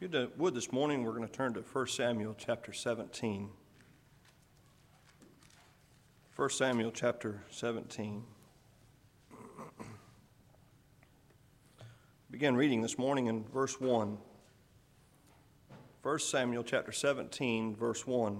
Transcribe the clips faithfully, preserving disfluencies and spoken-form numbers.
you would this morning, we're going to turn to First Samuel chapter seventeen. First Samuel chapter seventeen. Begin reading this morning in verse one. First Samuel chapter seventeen, verse one.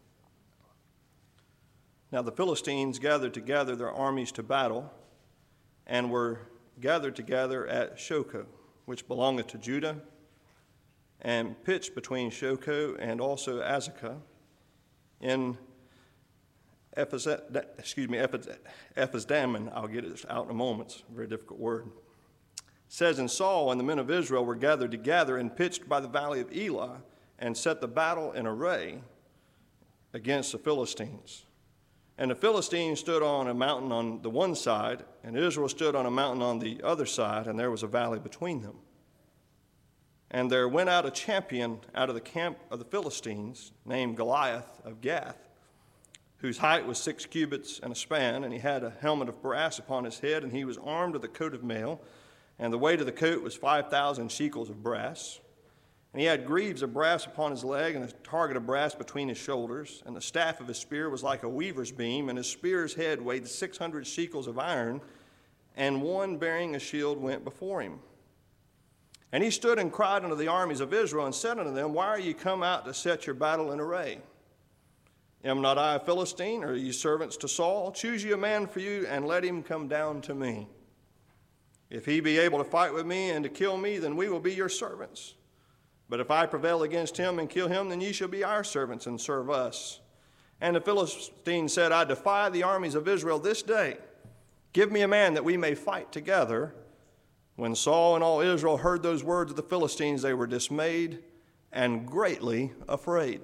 Now the Philistines gathered together their armies to battle, and were gathered together at Shochoh, which belongeth to Judah, and pitched between Shochoh and also Azekah in Ephes, excuse me, Ephesdammim. I'll get it out in a moment. It's a very difficult word. It says, and Saul and the men of Israel were gathered together and pitched by the valley of Elah, and set the battle in array against the Philistines. And the Philistines stood on a mountain on the one side, and Israel stood on a mountain on the other side, and there was a valley between them. And there went out a champion out of the camp of the Philistines, named Goliath of Gath, whose height was six cubits and a span, and he had a helmet of brass upon his head, and he was armed with a coat of mail, and the weight of the coat was five thousand shekels of brass. And he had greaves of brass upon his leg, and a target of brass between his shoulders, and the staff of his spear was like a weaver's beam, and his spear's head weighed six hundred shekels of iron, and one bearing a shield went before him. And he stood and cried unto the armies of Israel, and said unto them, Why are ye come out to set your battle in array? Am not I a Philistine, or are ye servants to Saul? Choose ye a man for you, and let him come down to me. If he be able to fight with me and to kill me, then we will be your servants. But if I prevail against him and kill him, then ye shall be our servants and serve us. And the Philistine said, I defy the armies of Israel this day. Give me a man that we may fight together. When Saul and all Israel heard those words of the Philistines, they were dismayed and greatly afraid.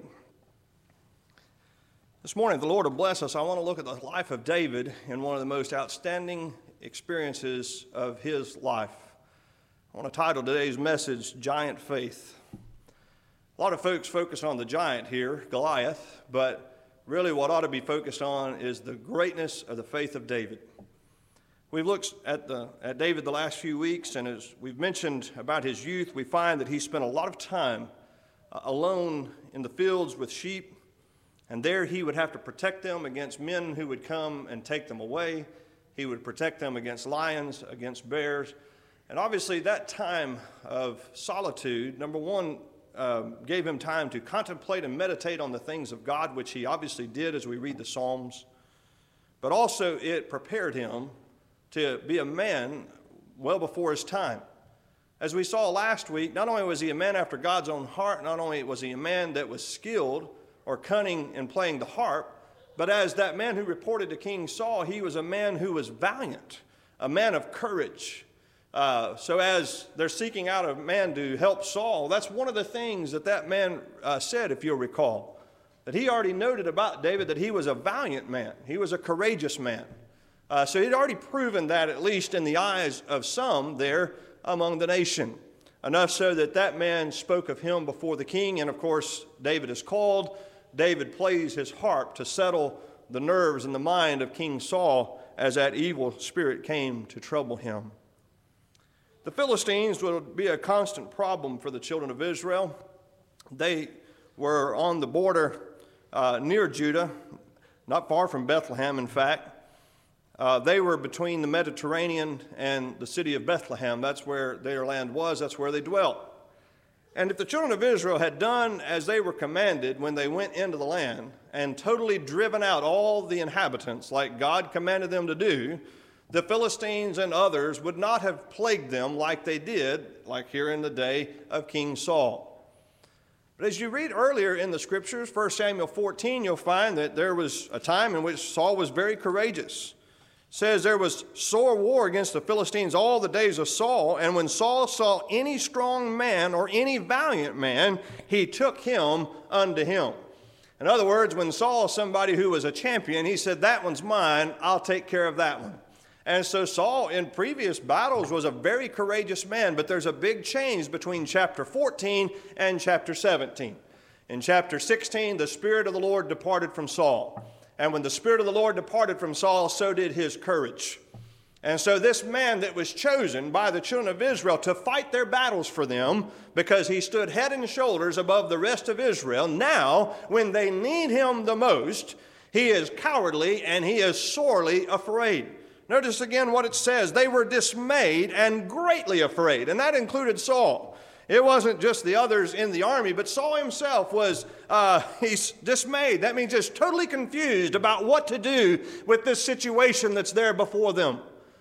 This morning, if the Lord will bless us, I want to look at the life of David in one of the most outstanding experiences of his life. I want to title today's message, Giant Faith. A lot of folks focus on the giant here, Goliath, but really what ought to be focused on is the greatness of the faith of David. We've looked at, the, at David the last few weeks, and as we've mentioned about his youth, we find that he spent a lot of time uh, alone in the fields with sheep, and there he would have to protect them against men who would come and take them away. He would protect them against lions, against bears. And obviously that time of solitude, number one, uh, gave him time to contemplate and meditate on the things of God, which he obviously did as we read the Psalms. But also it prepared him to be a man well before his time. As we saw last week, not only was he a man after God's own heart, not only was he a man that was skilled or cunning in playing the harp, but as that man who reported to King Saul, he was a man who was valiant, a man of courage. Uh, so as they're seeking out a man to help Saul, that's one of the things that that man uh, said, if you'll recall, that he already noted about David that he was a valiant man. He was a courageous man. Uh, so he'd already proven that, at least in the eyes of some there among the nation. Enough so that that man spoke of him before the king, and of course David is called. David plays his harp to settle the nerves and the mind of King Saul as that evil spirit came to trouble him. The Philistines would be a constant problem for the children of Israel. They were on the border uh, near Judah, not far from Bethlehem, in fact. Uh, they were between the Mediterranean and the city of Bethlehem. That's where their land was. That's where they dwelt. And if the children of Israel had done as they were commanded when they went into the land and totally driven out all the inhabitants like God commanded them to do, the Philistines and others would not have plagued them like they did, like here in the day of King Saul. But as you read earlier in the scriptures, First Samuel fourteen, you'll find that there was a time in which Saul was very courageous. It says there was sore war against the Philistines all the days of Saul, and when Saul saw any strong man or any valiant man, he took him unto him. In other words, when Saul saw somebody who was a champion, he said, that one's mine, I'll take care of that one. And so Saul in previous battles was a very courageous man, but there's a big change between chapter fourteen and chapter seventeen. In chapter sixteen, the Spirit of the Lord departed from Saul. And when the Spirit of the Lord departed from Saul, so did his courage. And so this man that was chosen by the children of Israel to fight their battles for them, because he stood head and shoulders above the rest of Israel, now, when they need him the most, he is cowardly and he is sorely afraid. Notice again what it says. They were dismayed and greatly afraid, and that included Saul. It wasn't just the others in the army, but Saul himself was, uh, he's dismayed. That means just totally confused about what to do with this situation that's there before them.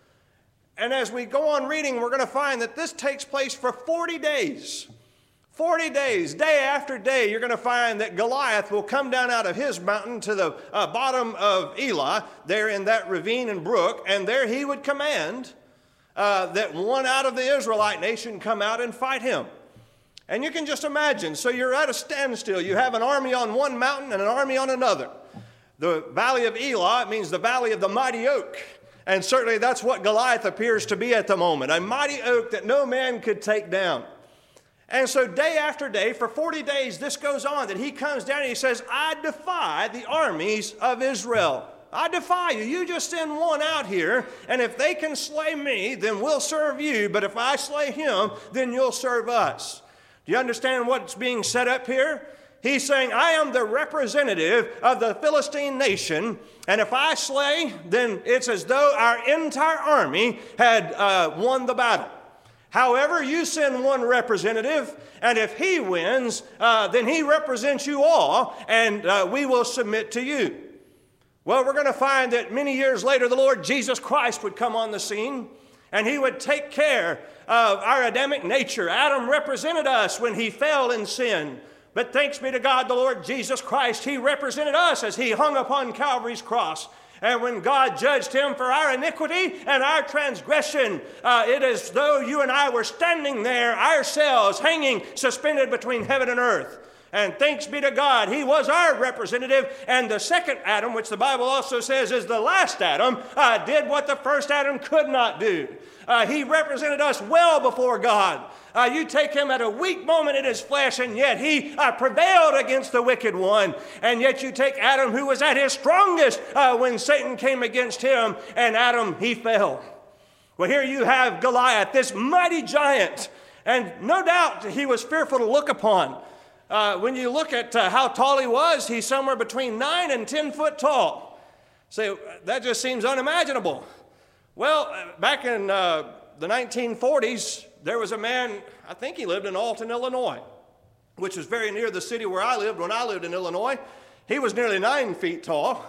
And as we go on reading, we're going to find that this takes place for forty days. forty days, day after day, you're going to find that Goliath will come down out of his mountain to the uh, bottom of Elah, there in that ravine and brook, and there he would command uh, that one out of the Israelite nation come out and fight him. And you can just imagine, so you're at a standstill. You have an army on one mountain and an army on another. The valley of Elah, it means the valley of the mighty oak. And certainly that's what Goliath appears to be at the moment, a mighty oak that no man could take down. And so day after day, for forty days, this goes on, that he comes down and he says, I defy the armies of Israel. I defy you. You just send one out here, and if they can slay me, then we'll serve you. But if I slay him, then you'll serve us. Do you understand what's being set up here? He's saying, I am the representative of the Philistine nation, and if I slay, then it's as though our entire army had uh, won the battle. However, you send one representative, and if he wins, uh, then he represents you all, and uh, we will submit to you. Well, we're going to find that many years later, the Lord Jesus Christ would come on the scene, and he would take care of our Adamic nature. Adam represented us when he fell in sin. But thanks be to God, the Lord Jesus Christ, he represented us as he hung upon Calvary's cross. And when God judged him for our iniquity and our transgression, uh, it is as though you and I were standing there ourselves, hanging suspended between heaven and earth. And thanks be to God, he was our representative. And the second Adam, which the Bible also says is the last Adam, uh, did what the first Adam could not do. Uh, he represented us well before God. Uh, you take him at a weak moment in his flesh, and yet he uh, prevailed against the wicked one. And yet you take Adam, who was at his strongest uh, when Satan came against him, and Adam, he fell. Well, here you have Goliath, this mighty giant. And no doubt he was fearful to look upon. Uh, when you look at uh, how tall he was, he's somewhere between nine and ten foot tall. So that just seems unimaginable. Well, back in uh, the nineteen forties, there was a man, I think he lived in Alton, Illinois, which was very near the city where I lived when I lived in Illinois. He was nearly nine feet tall.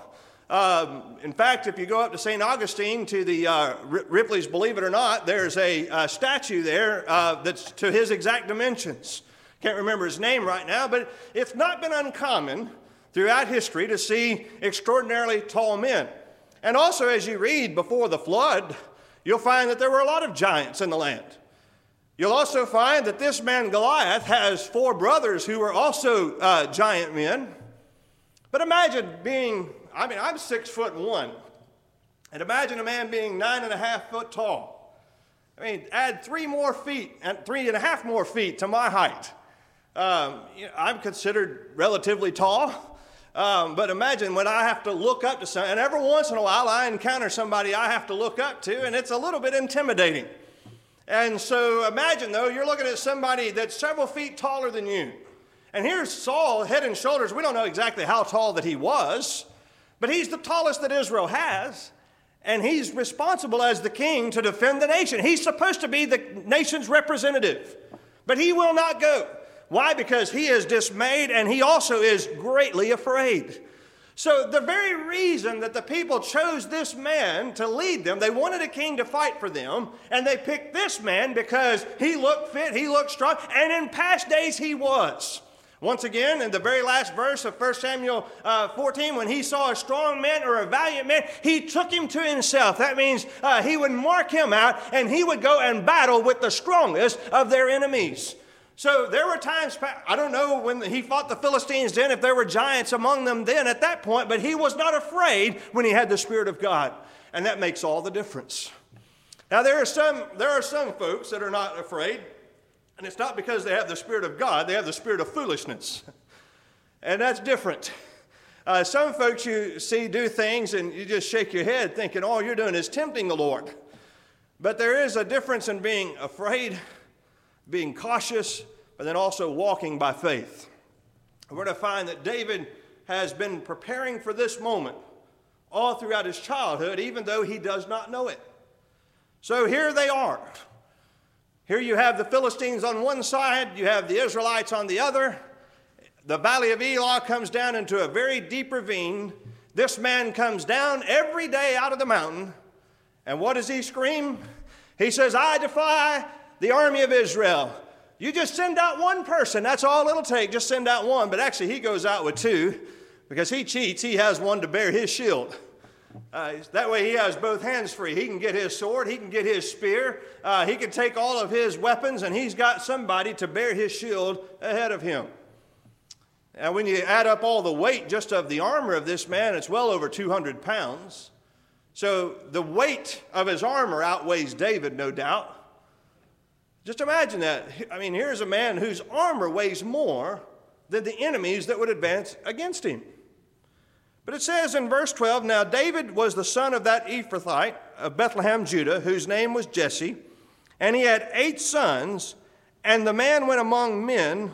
Um, in fact, if you go up to Saint Augustine to the uh, Ripley's Believe It or Not, there's a uh, statue there uh, that's to his exact dimensions. Can't remember his name right now, but it's not been uncommon throughout history to see extraordinarily tall men. And also, as you read before the flood, you'll find that there were a lot of giants in the land. You'll also find that this man Goliath has four brothers who were also uh, giant men. But imagine being, I mean, I'm six foot one, and imagine a man being nine and a half foot tall. I mean, add three more feet, and three and a half more feet to my height. Um, you know, I'm considered relatively tall. Um, but imagine when I have to look up to someone, and every once in a while I encounter somebody I have to look up to, and it's a little bit intimidating. And so imagine, though, you're looking at somebody that's several feet taller than you. And here's Saul, head and shoulders. We don't know exactly how tall that he was, but he's the tallest that Israel has, and he's responsible as the king to defend the nation. He's supposed to be the nation's representative, but he will not go. Why? Because he is dismayed, and he also is greatly afraid. So the very reason that the people chose this man to lead them, they wanted a king to fight for them, and they picked this man because he looked fit, he looked strong, and in past days he was. Once again, in the very last verse of First Samuel uh, fourteen, when he saw a strong man or a valiant man, he took him to himself. That means uh, he would mark him out, and he would go and battle with the strongest of their enemies. So there were times, I don't know when he fought the Philistines then, if there were giants among them then at that point, but he was not afraid when he had the Spirit of God. And that makes all the difference. Now there are some, there are some folks that are not afraid, and it's not because they have the Spirit of God, they have the spirit of foolishness. And that's different. Uh, some folks you see do things and you just shake your head thinking all you're doing is tempting the Lord. But there is a difference in being afraid, being cautious, but then also walking by faith. We're going to find that David has been preparing for this moment all throughout his childhood, even though he does not know it. So here they are. Here you have the Philistines on one side, you have the Israelites on the other. The valley of Elah comes down into a very deep ravine. This man comes down every day out of the mountain. And what does he scream? He says, I defy the army of Israel. You just send out one person. That's all it'll take. Just send out one. But actually, he goes out with two because he cheats. He has one to bear his shield. Uh, that way he has both hands free. He can get his sword. He can get his spear. Uh, he can take all of his weapons, and he's got somebody to bear his shield ahead of him. And when you add up all the weight just of the armor of this man, it's well over two hundred pounds. So the weight of his armor outweighs David, no doubt. Just imagine that. I mean, here's a man whose armor weighs more than the enemies that would advance against him. But it says in verse twelve, now David was the son of that Ephrathite of Bethlehem, Judah, whose name was Jesse, and he had eight sons, and the man went among men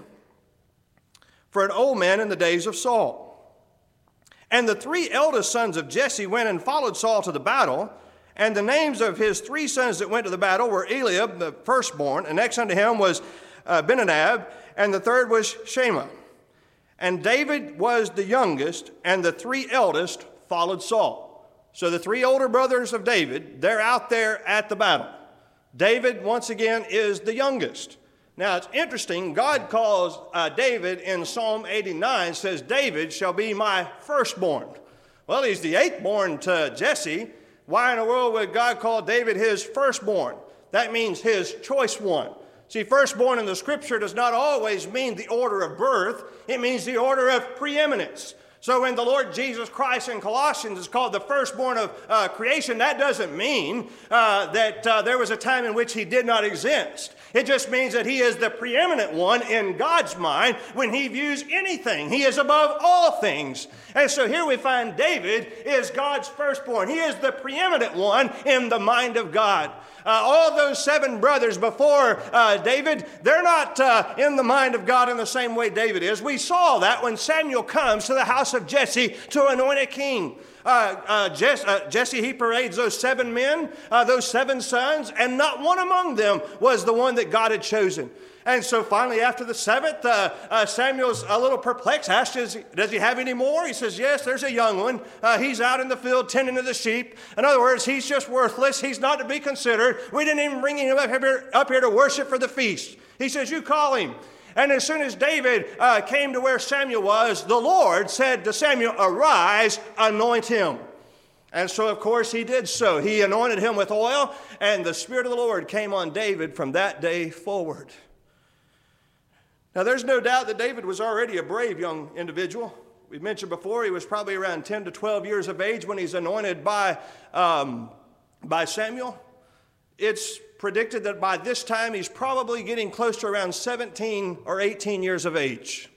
for an old man in the days of Saul. And the three eldest sons of Jesse went and followed Saul to the battle, and the names of his three sons that went to the battle were Eliab, the firstborn, and next unto him was uh, Benadab, and the third was Shema. And David was the youngest, and the three eldest followed Saul. So the three older brothers of David, they're out there at the battle. David, once again, is the youngest. Now, it's interesting. God calls uh, David in Psalm eighty-nine, says, David shall be my firstborn. Well, he's the eighth born to Jesse. Why in the world would God call David his firstborn? That means his choice one. See, firstborn in the scripture does not always mean the order of birth. It means the order of preeminence. So when the Lord Jesus Christ in Colossians is called the firstborn of uh, creation, that doesn't mean uh, that uh, there was a time in which he did not exist. It just means that he is the preeminent one in God's mind when he views anything. He is above all things. And so here we find David is God's firstborn. He is the preeminent one in the mind of God. Uh, all those seven brothers before uh, David, they're not uh, in the mind of God in the same way David is. We saw that when Samuel comes to the house of Jesse to anoint a king. Uh, uh, Jesse, uh, Jesse, he parades those seven men, uh, those seven sons, and not one among them was the one that God had chosen. And so finally, after the seventh, uh, uh, Samuel's a little perplexed, asks, does he, does he have any more? He says, yes, there's a young one. Uh, he's out in the field tending to the sheep. In other words, he's just worthless. He's not to be considered. We didn't even bring him up here, up here to worship for the feast. He says, you call him. And as soon as David uh, came to where Samuel was, the Lord said to Samuel, arise, anoint him. And so, of course, he did so. He anointed him with oil, and the Spirit of the Lord came on David from that day forward. Now, there's no doubt that David was already a brave young individual. We mentioned before he was probably around ten to twelve years of age when he's anointed by, um, by Samuel. It's predicted that by this time he's probably getting close to around seventeen or eighteen years of age.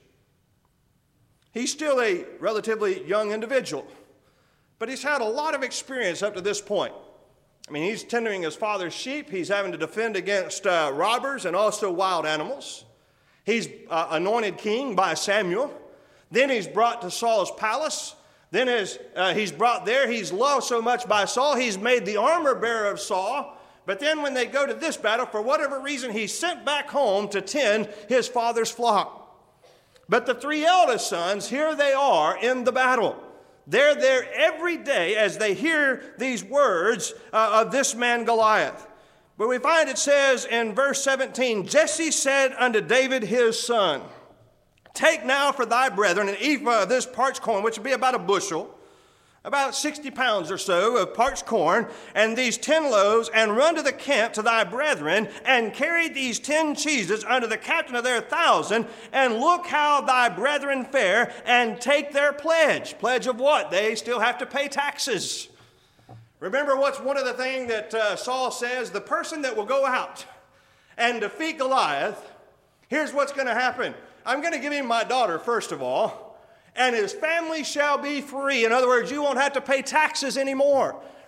He's still a relatively young individual, but he's had a lot of experience up to this point. I mean, he's tending his father's sheep. He's having to defend against uh, robbers and also wild animals. He's uh, anointed king by Samuel. Then he's brought to Saul's palace. Then as uh, he's brought there, he's loved so much by Saul, he's made the armor bearer of Saul. But then when they go to this battle, for whatever reason, he's sent back home to tend his father's flock. But the three eldest sons, here they are in the battle. They're there every day as they hear these words uh, of this man Goliath. But we find it says in verse seventeen, Jesse said unto David his son, take now for thy brethren an ephah of this parched corn, which would be about a bushel, about sixty pounds or so of parched corn, and these ten loaves, and run to the camp to thy brethren, and carry these ten cheeses unto the captain of their thousand, and look how thy brethren fare, and take their pledge. Pledge of what? They still have to pay taxes. Remember what's one of the things that uh, Saul says? The person that will go out and defeat Goliath, here's what's going to happen. I'm going to give him my daughter, first of all, and his family shall be free. In other words, you won't have to pay taxes anymore.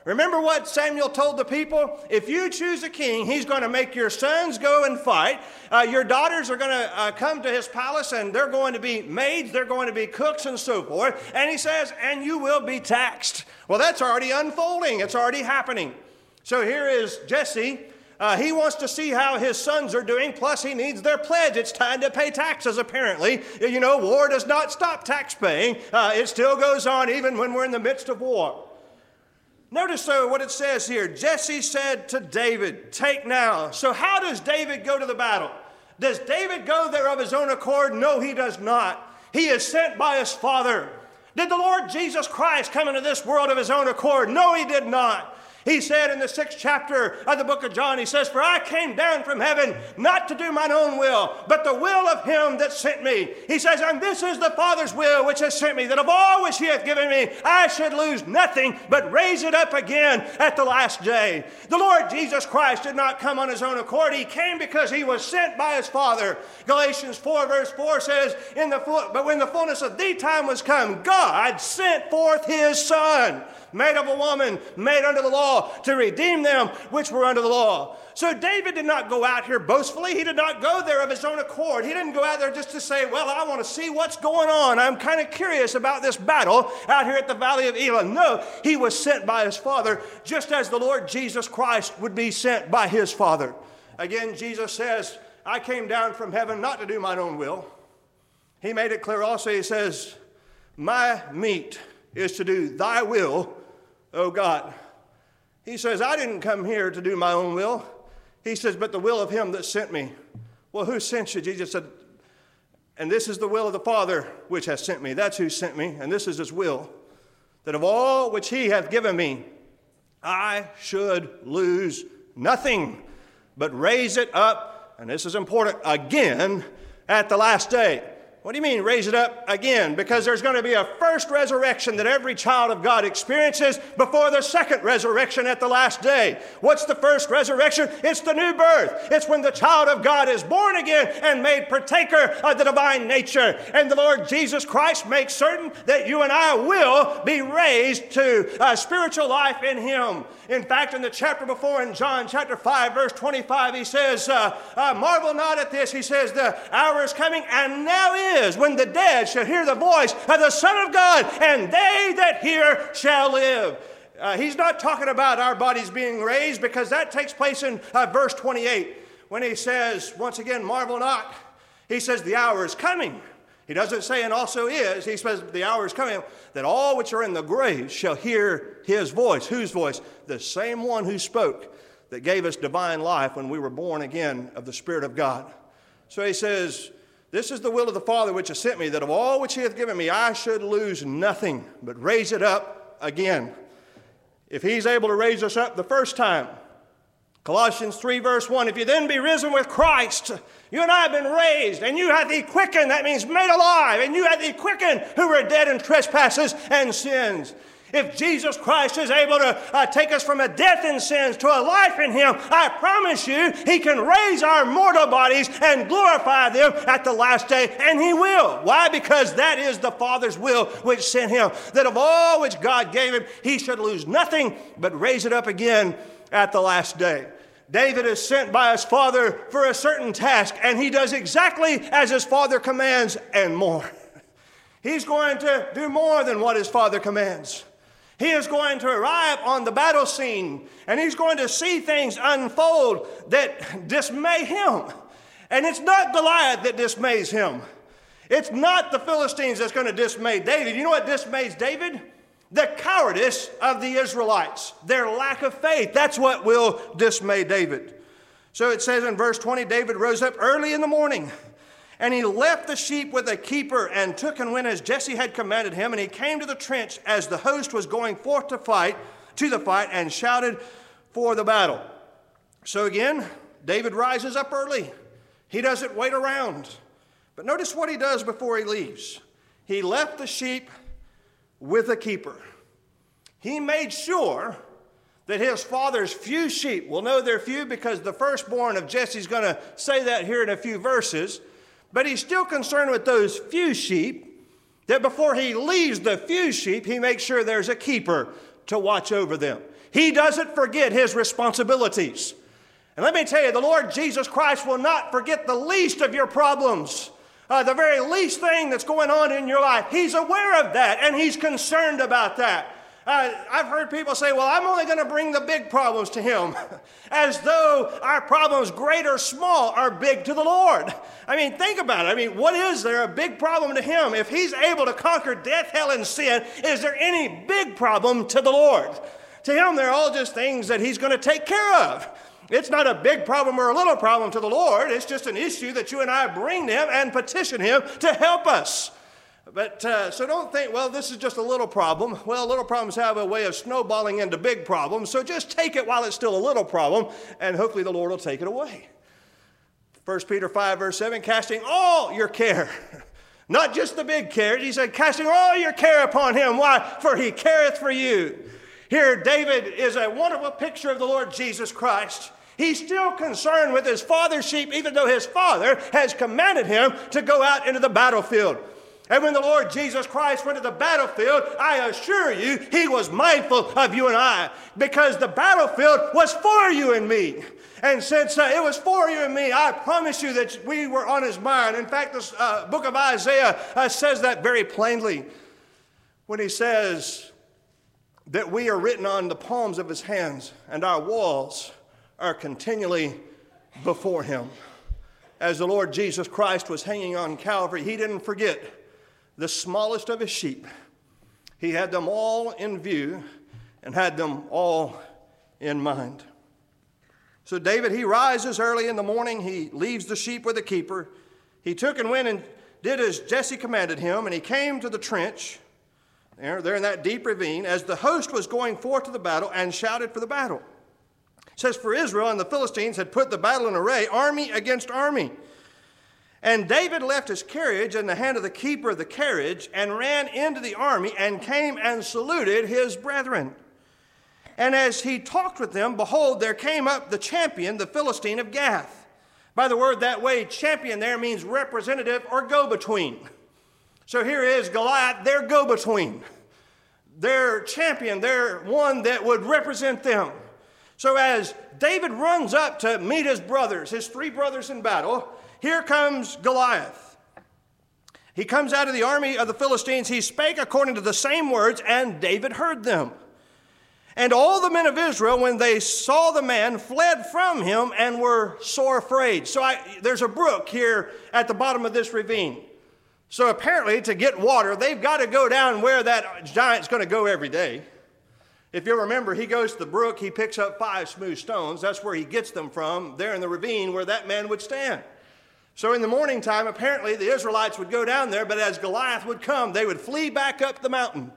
Remember what Samuel told the people? If you choose a king, he's going to make your sons go and fight. Uh, your daughters are going to uh, come to his palace, and they're going to be maids, they're going to be cooks, and so forth. And he says, and you will be taxed. Well, that's already unfolding. It's already happening. So here is Jesse. Uh, he wants to see how his sons are doing, plus he needs their pledge. It's time to pay taxes, apparently. You know, war does not stop tax paying. Uh, it still goes on even when we're in the midst of war. Notice, though, what it says here. Jesse said to David, take now. So how does David go to the battle? Does David go there of his own accord? No, he does not. He is sent by his father. Did the Lord Jesus Christ come into this world of his own accord? No, he did not. He said in the sixth chapter of the book of John, he says, for I came down from heaven not to do mine own will, but the will of him that sent me. He says, and this is the Father's will which has sent me, that of all which he hath given me, I should lose nothing, but raise it up again at the last day. The Lord Jesus Christ did not come on his own accord. He came because he was sent by his Father. Galatians four verse four says, in the full, but when the fullness of the time was come, God sent forth his Son, made of a woman, made under the law, to redeem them which were under the law. So David did not go out here boastfully. He did not go there of his own accord. He didn't go out there just to say, well, I want to see what's going on. I'm kind of curious about this battle out here at the Valley of Elah. No, he was sent by his Father, just as the Lord Jesus Christ would be sent by his Father. Again, Jesus says, I came down from heaven not to do mine own will. He made it clear also, he says, my meat is to do thy will, O God. He says, I didn't come here to do my own will. He says, but the will of him that sent me. Well, who sent you? Jesus said, and this is the will of the Father which has sent me. That's who sent me, and this is his will, that of all which he hath given me, I should lose nothing, but raise it up, and this is important, again at the last day. What do you mean, raise it up again? Because there's going to be a first resurrection that every child of God experiences before the second resurrection at the last day. What's the first resurrection? It's the new birth. It's when the child of God is born again and made partaker of the divine nature. And the Lord Jesus Christ makes certain that you and I will be raised to uh, spiritual life in him. In fact, in the chapter before, in John chapter five, verse twenty-five, he says, uh, uh, marvel not at this. He says, the hour is coming, and now is, when the dead shall hear the voice of the Son of God, and they that hear shall live. Uh, he's not talking about our bodies being raised, because that takes place in uh, verse twenty-eight, when he says, once again, marvel not. He says, the hour is coming. He doesn't say, and also is. He says, the hour is coming, that all which are in the grave shall hear his voice. Whose voice? The same one who spoke, that gave us divine life when we were born again of the Spirit of God. So he says, this is the will of the Father which has sent me, that of all which he hath given me, I should lose nothing, but raise it up again. If he's able to raise us up the first time, Colossians three verse one, if you then be risen with Christ, you and I have been raised, and you have thee quickened, that means made alive, and you have thee quickened who were dead in trespasses and sins. If Jesus Christ is able to uh, take us from a death in sins to a life in him, I promise you, he can raise our mortal bodies and glorify them at the last day, and he will. Why? Because that is the Father's will which sent him, that of all which God gave him, he should lose nothing, but raise it up again at the last day. David is sent by his father for a certain task, and he does exactly as his father commands and more. He's going to do more than what his father commands. He is going to arrive on the battle scene, and he's going to see things unfold that dismay him. And it's not Goliath that dismays him. It's not the Philistines that's going to dismay David. You know what dismays David? The cowardice of the Israelites, their lack of faith. That's what will dismay David. So it says in verse twenty, David rose up early in the morning, and he left the sheep with a keeper, and took and went as Jesse had commanded him. And he came to the trench as the host was going forth to fight, to the fight, and shouted for the battle. So again, David rises up early. He doesn't wait around. But notice what he does before he leaves. He left the sheep with a keeper. He made sure that his father's few sheep, will know they're few because the firstborn of Jesse is going to say that here in a few verses, but he's still concerned with those few sheep, that before he leaves the few sheep, he makes sure there's a keeper to watch over them. He doesn't forget his responsibilities. And let me tell you, the Lord Jesus Christ will not forget the least of your problems. Uh, the very least thing that's going on in your life. He's aware of that, and he's concerned about that. Uh, I've heard people say, well, I'm only going to bring the big problems to him, as though our problems, great or small, are big to the Lord. I mean, think about it. I mean, what is there a big problem to him? If he's able to conquer death, hell, and sin, is there any big problem to the Lord? To him, they're all just things that he's going to take care of. It's not a big problem or a little problem to the Lord. It's just an issue that you and I bring to him and petition him to help us. But uh, so don't think, well, this is just a little problem. Well, little problems have a way of snowballing into big problems. So just take it while it's still a little problem, and hopefully the Lord will take it away. First Peter five, verse seven, casting all your care. Not just the big cares. He said, casting all your care upon him. Why? For he careth for you. Here, David is a wonderful picture of the Lord Jesus Christ. He's still concerned with his father's sheep, even though his father has commanded him to go out into the battlefield. And when the Lord Jesus Christ went to the battlefield, I assure you, he was mindful of you and I, because the battlefield was for you and me. And since uh, it was for you and me, I promise you that we were on his mind. In fact, the uh, book of Isaiah uh, says that very plainly when he says that we are written on the palms of his hands, and our walls are continually before him. As the Lord Jesus Christ was hanging on Calvary, he didn't forget the smallest of his sheep. He had them all in view and had them all in mind. So David, he rises early in the morning. He leaves the sheep with the keeper. He took and went and did as Jesse commanded him, and he came to the trench, there, there in that deep ravine, as the host was going forth to the battle, and shouted for the battle. It says, for Israel and the Philistines had put the battle in array, army against army. And David left his carriage in the hand of the keeper of the carriage and ran into the army and came and saluted his brethren. And as he talked with them, behold, there came up the champion, the Philistine of Gath. By the word that way, champion there means representative or go-between. So here is Goliath, their go-between. Their champion, their one that would represent them. So as David runs up to meet his brothers, his three brothers in battle, here comes Goliath. He comes out of the army of the Philistines. He spake according to the same words, and David heard them. And all the men of Israel, when they saw the man, fled from him and were sore afraid. So I, there's a brook here at the bottom of this ravine. So apparently to get water, they've got to go down where that giant's going to go every day. If you remember, he goes to the brook, he picks up five smooth stones. That's where he gets them from, there in the ravine where that man would stand. So in the morning time, apparently the Israelites would go down there, but as Goliath would come, they would flee back up the mountain.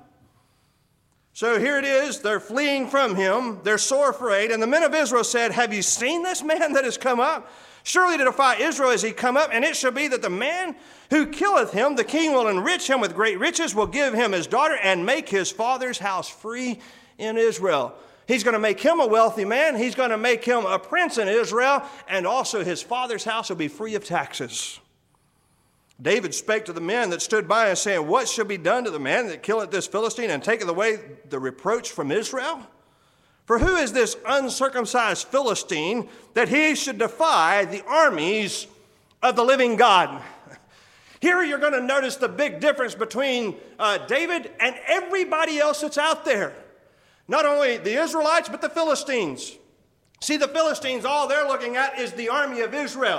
So here it is, they're fleeing from him, they're sore afraid, and the men of Israel said, have you seen this man that has come up? Surely to defy Israel is he come up, and it shall be that the man who killeth him, the king will enrich him with great riches, will give him his daughter, and make his father's house free in Israel. He's going to make him a wealthy man. He's going to make him a prince in Israel. And also his father's house will be free of taxes. David spake to the men that stood by and saying, what shall be done to the man that killeth this Philistine and taketh away the reproach from Israel? For who is this uncircumcised Philistine that he should defy the armies of the living God? Here you're going to notice the big difference between uh, David and everybody else that's out there. Not only the Israelites, but the Philistines. See, the Philistines, all they're looking at is the army of Israel.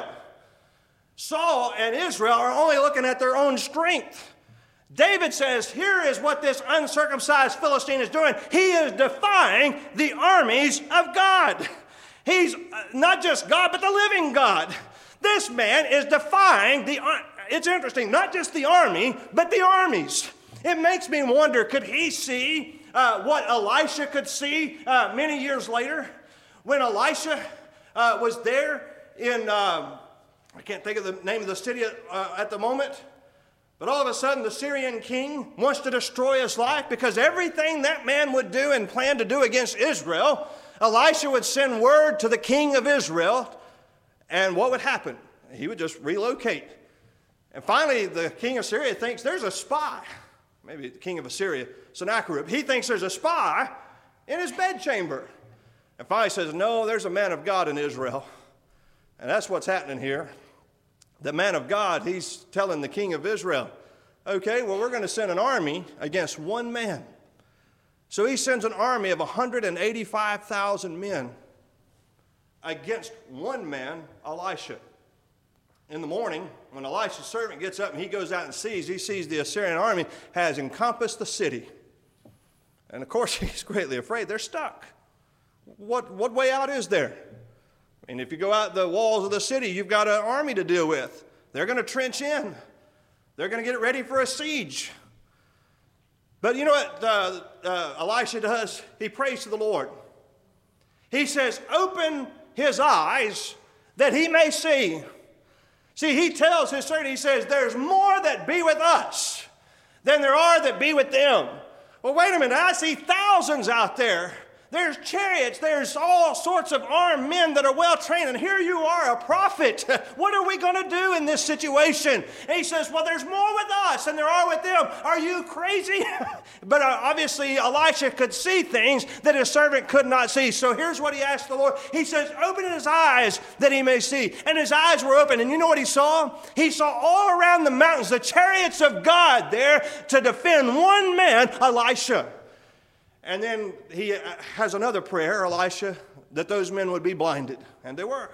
Saul and Israel are only looking at their own strength. David says, here is what this uncircumcised Philistine is doing. He is defying the armies of God. He's not just God, but the living God. This man is defying the, it's interesting, not just the army, but the armies. It makes me wonder, could he see Uh, what Elisha could see uh, many years later when Elisha uh, was there in, um, I can't think of the name of the city uh, at the moment, but all of a sudden the Syrian king wants to destroy his life because everything that man would do and plan to do against Israel, Elisha would send word to the king of Israel, and what would happen? He would just relocate. And finally the king of Syria thinks there's a spy. Maybe the king of Assyria, Sennacherib. He thinks there's a spy in his bedchamber. And finally says, no, there's a man of God in Israel. And that's what's happening here. The man of God, he's telling the king of Israel, okay, well, we're going to send an army against one man. So he sends an army of one hundred eighty-five thousand men against one man, Elisha. In the morning, when Elisha's servant gets up and he goes out and sees, he sees the Assyrian army has encompassed the city. And of course, he's greatly afraid. They're stuck. What, what way out is there? And if you go out the walls of the city, you've got an army to deal with. They're going to trench in. They're going to get ready for a siege. But you know what uh, uh, Elisha does? He prays to the Lord. He says, open his eyes that he may see. See, he tells his servant, he says, there's more that be with us than there are that be with them. Well, wait a minute, I see thousands out there. There's chariots, there's all sorts of armed men that are well trained, and here you are, a prophet. What are we going to do in this situation? And he says, well, there's more with us than there are with them. Are you crazy? But uh, obviously, Elisha could see things that his servant could not see. So here's what he asked the Lord. He says, open his eyes that he may see. And his eyes were open, and you know what he saw? He saw all around the mountains the chariots of God there to defend one man, Elisha. And then he has another prayer, Elisha, that those men would be blinded. And they were.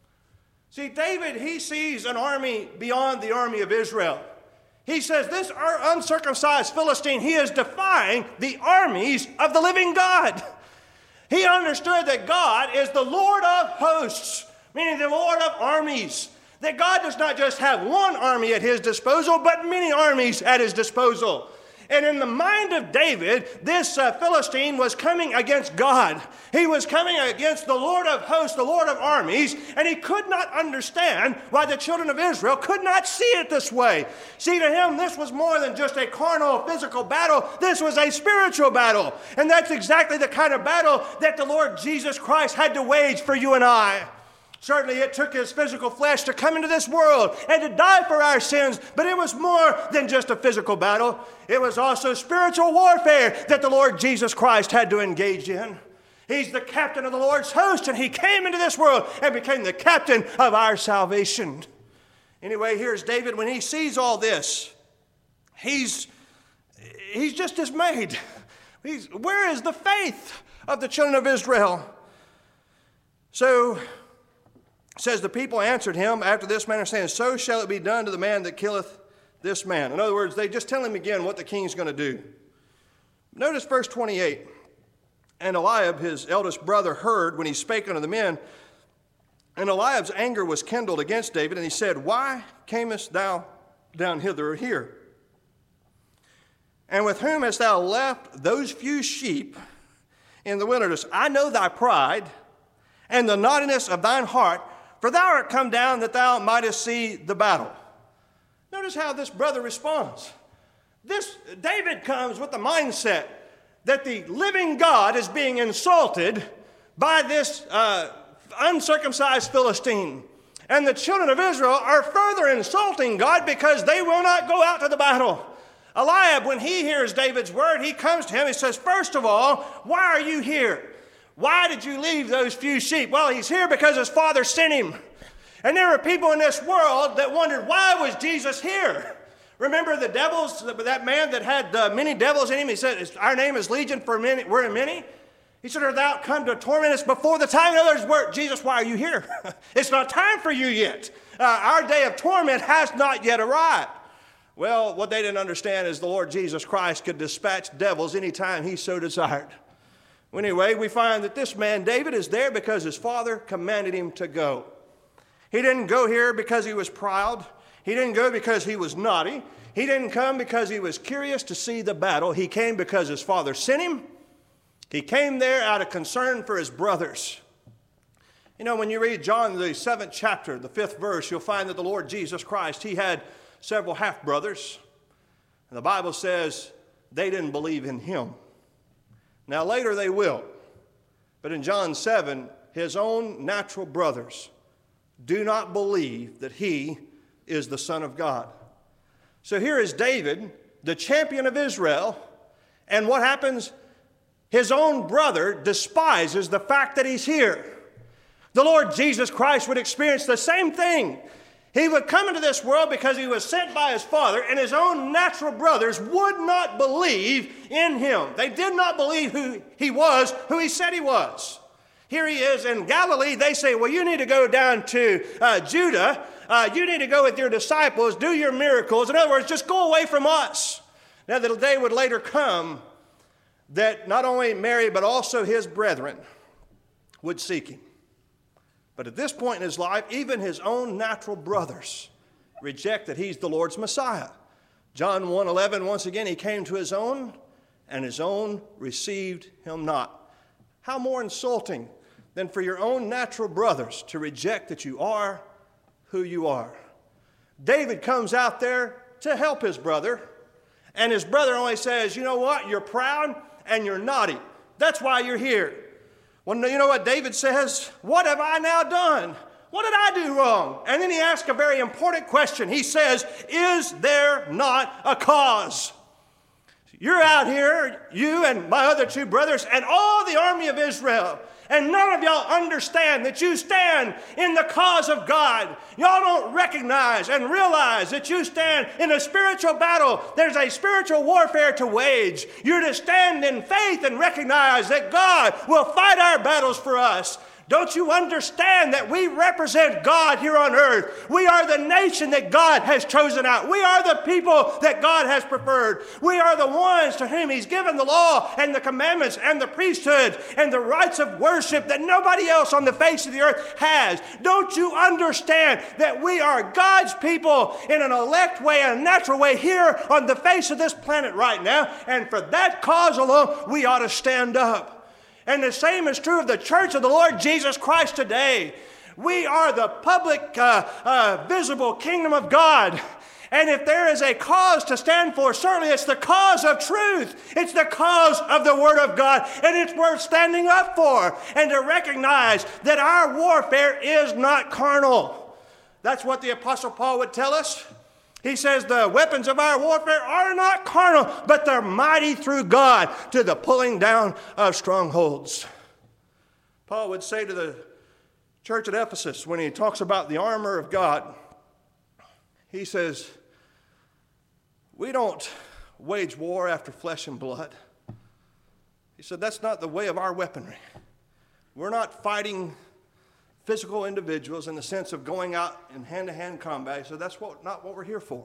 See, David, he sees an army beyond the army of Israel. He says, this uncircumcised Philistine, he is defying the armies of the living God. He understood that God is the Lord of hosts, meaning the Lord of armies. That God does not just have one army at his disposal, but many armies at his disposal. And in the mind of David, this uh, Philistine was coming against God. He was coming against the Lord of hosts, the Lord of armies, and he could not understand why the children of Israel could not see it this way. See, to him, this was more than just a carnal, physical battle. This was a spiritual battle. And that's exactly the kind of battle that the Lord Jesus Christ had to wage for you and I. Certainly it took his physical flesh to come into this world and to die for our sins, but it was more than just a physical battle. It was also spiritual warfare that the Lord Jesus Christ had to engage in. He's the captain of the Lord's host, and he came into this world and became the captain of our salvation. Anyway, here's David. When he sees all this, he's, he's just dismayed. He's, where is the faith of the children of Israel? So, says the people answered him after this manner, saying, so shall it be done to the man that killeth this man. In other words, they just tell him again what the king's going to do. Notice verse twenty-eight. And Eliab, his eldest brother, heard when he spake unto the men. And Eliab's anger was kindled against David, and he said, why camest thou down hither or here? And with whom hast thou left those few sheep in the wilderness? I know thy pride and the naughtiness of thine heart, for thou art come down that thou mightest see the battle. Notice how this brother responds. This David comes with the mindset that the living God is being insulted by this uh, uncircumcised Philistine. And the children of Israel are further insulting God because they will not go out to the battle. Eliab, when he hears David's word, he comes to him. He says, first of all, why are you here? Why did you leave those few sheep? Well, he's here because his father sent him. And there were people in this world that wondered, why was Jesus here? Remember the devils, that man that had uh, many devils in him? He said, our name is Legion, for many, we're in many. He said, art thou come to torment us before the time? In other words, Jesus, why are you here? It's not time for you yet. Uh, our day of torment has not yet arrived. Well, what they didn't understand is the Lord Jesus Christ could dispatch devils anytime he so desired. Anyway, we find that this man, David, is there because his father commanded him to go. He didn't go here because he was proud. He didn't go because he was naughty. He didn't come because he was curious to see the battle. He came because his father sent him. He came there out of concern for his brothers. You know, when you read John, the seventh chapter, the fifth verse, you'll find that the Lord Jesus Christ, he had several half-brothers. And the Bible says they didn't believe in him. Now, later they will. But in John seven, his own natural brothers do not believe that he is the Son of God. So here is David, the champion of Israel. And what happens? His own brother despises the fact that he's here. The Lord Jesus Christ would experience the same thing. He would come into this world because he was sent by his Father, and his own natural brothers would not believe in him. They did not believe who he was, who he said he was. Here he is in Galilee. They say, well, you need to go down to uh, Judah. Uh, you need to go with your disciples, do your miracles. In other words, just go away from us. Now, the day would later come that not only Mary, but also his brethren would seek him. But at this point in his life, even his own natural brothers reject that he's the Lord's Messiah. John one eleven, once again, he came to his own, and his own received him not. How more insulting than for your own natural brothers to reject that you are who you are. David comes out there to help his brother, and his brother only says, you know what, you're proud and you're naughty. That's why you're here. Well, you know what David says? What have I now done? What did I do wrong? And then he asks a very important question. He says, is there not a cause? You're out here, you and my other two brothers, and all the army of Israel, and none of y'all understand that you stand in the cause of God. Y'all don't recognize and realize that you stand in a spiritual battle. There's a spiritual warfare to wage. You're to stand in faith and recognize that God will fight our battles for us. Don't you understand that we represent God here on earth? We are the nation that God has chosen out. We are the people that God has preferred. We are the ones to whom he's given the law and the commandments and the priesthood and the rights of worship that nobody else on the face of the earth has. Don't you understand that we are God's people in an elect way, a natural way here on the face of this planet right now? And for that cause alone, we ought to stand up. And the same is true of the church of the Lord Jesus Christ today. We are the public, uh, uh, visible kingdom of God. And if there is a cause to stand for, certainly it's the cause of truth. It's the cause of the Word of God. And it's worth standing up for. And to recognize that our warfare is not carnal. That's what the Apostle Paul would tell us. He says the weapons of our warfare are not carnal, but they're mighty through God to the pulling down of strongholds. Paul would say to the church at Ephesus when he talks about the armor of God, he says, we don't wage war after flesh and blood. He said, that's not the way of our weaponry. We're not fighting physical individuals in the sense of going out in hand-to-hand combat. So that's what, not what we're here for.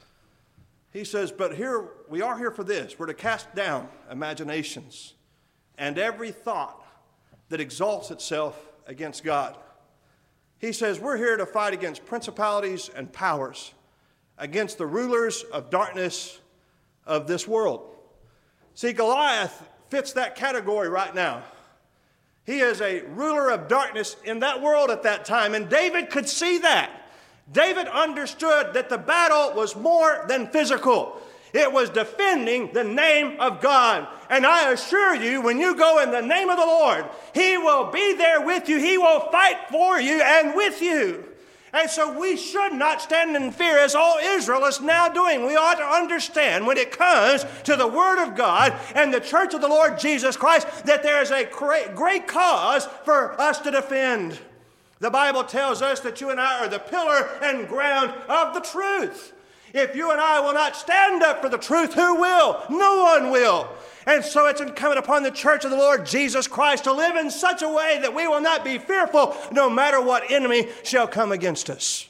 He says, but here, we are here for this. We're to cast down imaginations and every thought that exalts itself against God. He says, we're here to fight against principalities and powers, against the rulers of darkness of this world. See, Goliath fits that category right now. He is a ruler of darkness in that world at that time, and David could see that. David understood that the battle was more than physical. It was defending the name of God. And I assure you, when you go in the name of the Lord, he will be there with you. He will fight for you and with you. And so we should not stand in fear as all Israel is now doing. We ought to understand when it comes to the Word of God and the church of the Lord Jesus Christ that there is a great, great cause for us to defend. The Bible tells us that you and I are the pillar and ground of the truth. If you and I will not stand up for the truth, who will? No one will. And so it's incumbent upon the church of the Lord Jesus Christ to live in such a way that we will not be fearful no matter what enemy shall come against us.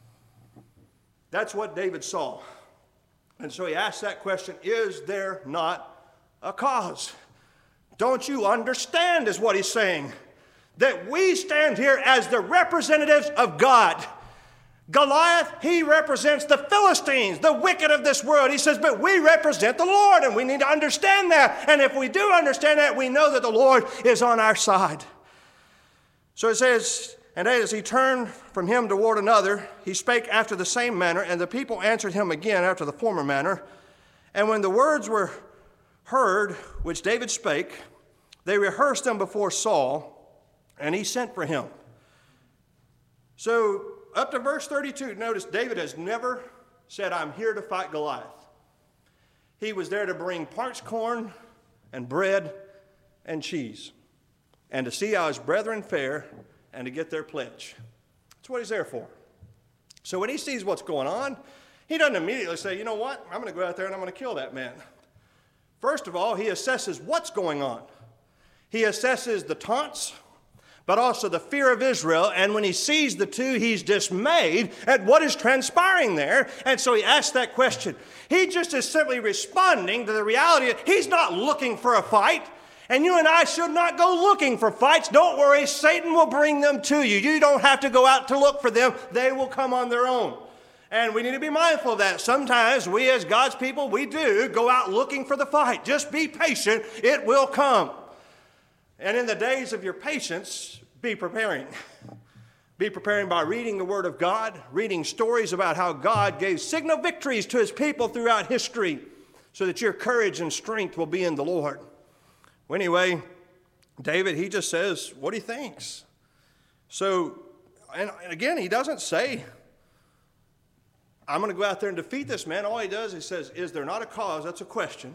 That's what David saw. And so he asked that question, is there not a cause? Don't you understand, is what he's saying, that we stand here as the representatives of God. Goliath, he represents the Philistines, the wicked of this world. He says, but we represent the Lord, and we need to understand that. And if we do understand that, we know that the Lord is on our side. So it says, and as he turned from him toward another, he spake after the same manner, and the people answered him again after the former manner. And when the words were heard, which David spake, they rehearsed them before Saul, and he sent for him. So up to verse thirty-two, notice David has never said, I'm here to fight Goliath. He was there to bring parched corn and bread and cheese, and to see how his brethren fare, and to get their pledge. That's what he's there for. So when he sees what's going on, he doesn't immediately say, you know what, I'm going to go out there and I'm going to kill that man. First of all, he assesses what's going on. He assesses the taunts, but also the fear of Israel. And when he sees the two, he's dismayed at what is transpiring there. And so he asks that question. He just is simply responding to the reality. He's not looking for a fight. And you and I should not go looking for fights. Don't worry, Satan will bring them to you. You don't have to go out to look for them. They will come on their own. And we need to be mindful of that. Sometimes we as God's people, we do go out looking for the fight. Just be patient. It will come. And in the days of your patience, be preparing. Be preparing by reading the Word of God, reading stories about how God gave signal victories to his people throughout history so that your courage and strength will be in the Lord. Well, anyway, David, he just says what he thinks. So, and again, he doesn't say, I'm going to go out there and defeat this man. All he does, he says, is there not a cause? That's a question.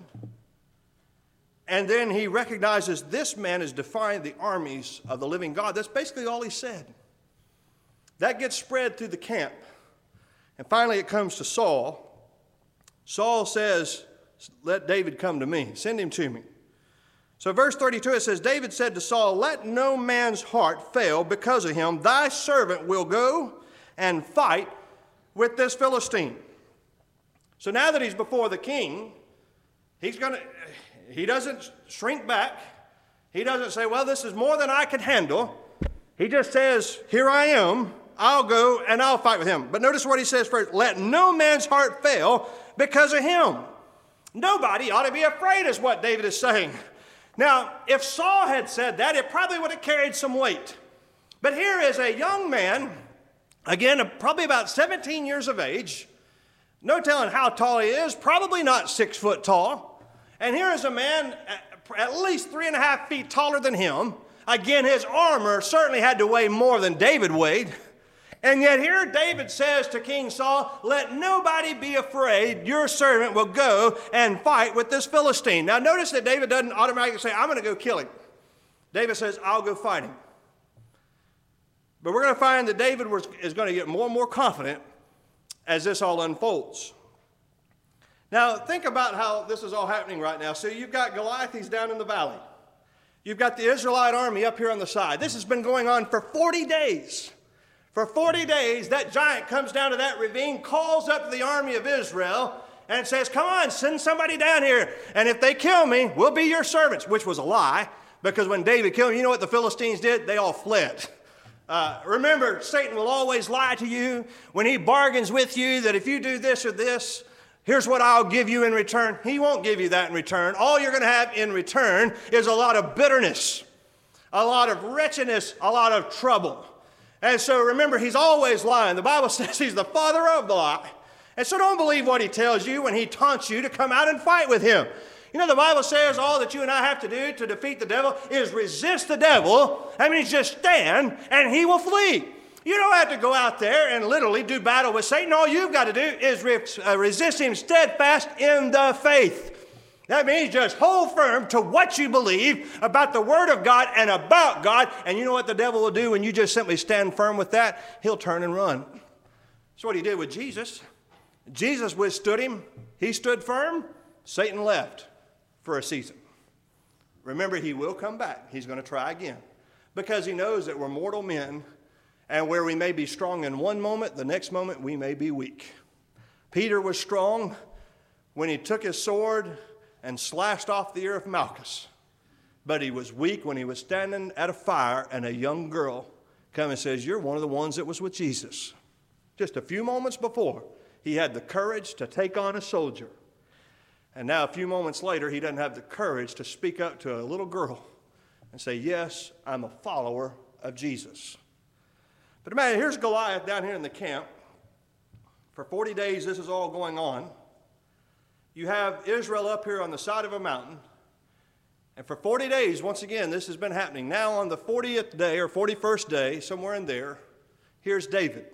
And then he recognizes this man is defying the armies of the living God. That's basically all he said. That gets spread through the camp. And finally it comes to Saul. Saul says, let David come to me. Send him to me. So verse thirty-two, it says, David said to Saul, let no man's heart fail because of him. Thy servant will go and fight with this Philistine. So now that he's before the king, he's going to, he doesn't shrink back. He doesn't say, well, this is more than I can handle. He just says, here I am. I'll go and I'll fight with him. But notice what he says first. Let no man's heart fail because of him. Nobody ought to be afraid is what David is saying. Now, if Saul had said that, it probably would have carried some weight. But here is a young man, again, probably about seventeen years of age. No telling how tall he is, probably not six foot tall. And here is a man at least three and a half feet taller than him. Again, his armor certainly had to weigh more than David weighed. And yet here David says to King Saul, let nobody be afraid. Your servant will go and fight with this Philistine. Now notice that David doesn't automatically say, I'm going to go kill him. David says, I'll go fight him. But we're going to find that David was, is going to get more and more confident as this all unfolds. Now think about how this is all happening right now. So you've got Goliath, he's down in the valley. You've got the Israelite army up here on the side. This has been going on for forty days. For forty days, that giant comes down to that ravine, calls up the army of Israel, and says, come on, send somebody down here. And if they kill me, we'll be your servants, which was a lie, because when David killed him, you know what the Philistines did? They all fled. Uh, remember, Satan will always lie to you when he bargains with you that if you do this or this, here's what I'll give you in return. He won't give you that in return. All you're going to have in return is a lot of bitterness, a lot of wretchedness, a lot of trouble. And so remember, he's always lying. The Bible says he's the father of the lie. And so don't believe what he tells you when he taunts you to come out and fight with him. You know, the Bible says all that you and I have to do to defeat the devil is resist the devil. That means just stand and he will flee. You don't have to go out there and literally do battle with Satan. All you've got to do is re- uh, resist him steadfast in the faith. That means just hold firm to what you believe about the Word of God and about God. And you know what the devil will do when you just simply stand firm with that? He'll turn and run. That's what he did with Jesus. Jesus withstood him. He stood firm. Satan left for a season. Remember, he will come back. He's going to try again. Because he knows that we're mortal men. And where we may be strong in one moment, the next moment we may be weak. Peter was strong when he took his sword and slashed off the ear of Malchus. But he was weak when he was standing at a fire and a young girl comes and says, you're one of the ones that was with Jesus. Just a few moments before, he had the courage to take on a soldier. And now a few moments later, he doesn't have the courage to speak up to a little girl and say, yes, I'm a follower of Jesus. But imagine, here's Goliath down here in the camp. For forty days, this is all going on. You have Israel up here on the side of a mountain. And for forty days, once again, this has been happening. Now on the fortieth day or forty-first day, somewhere in there, here's David.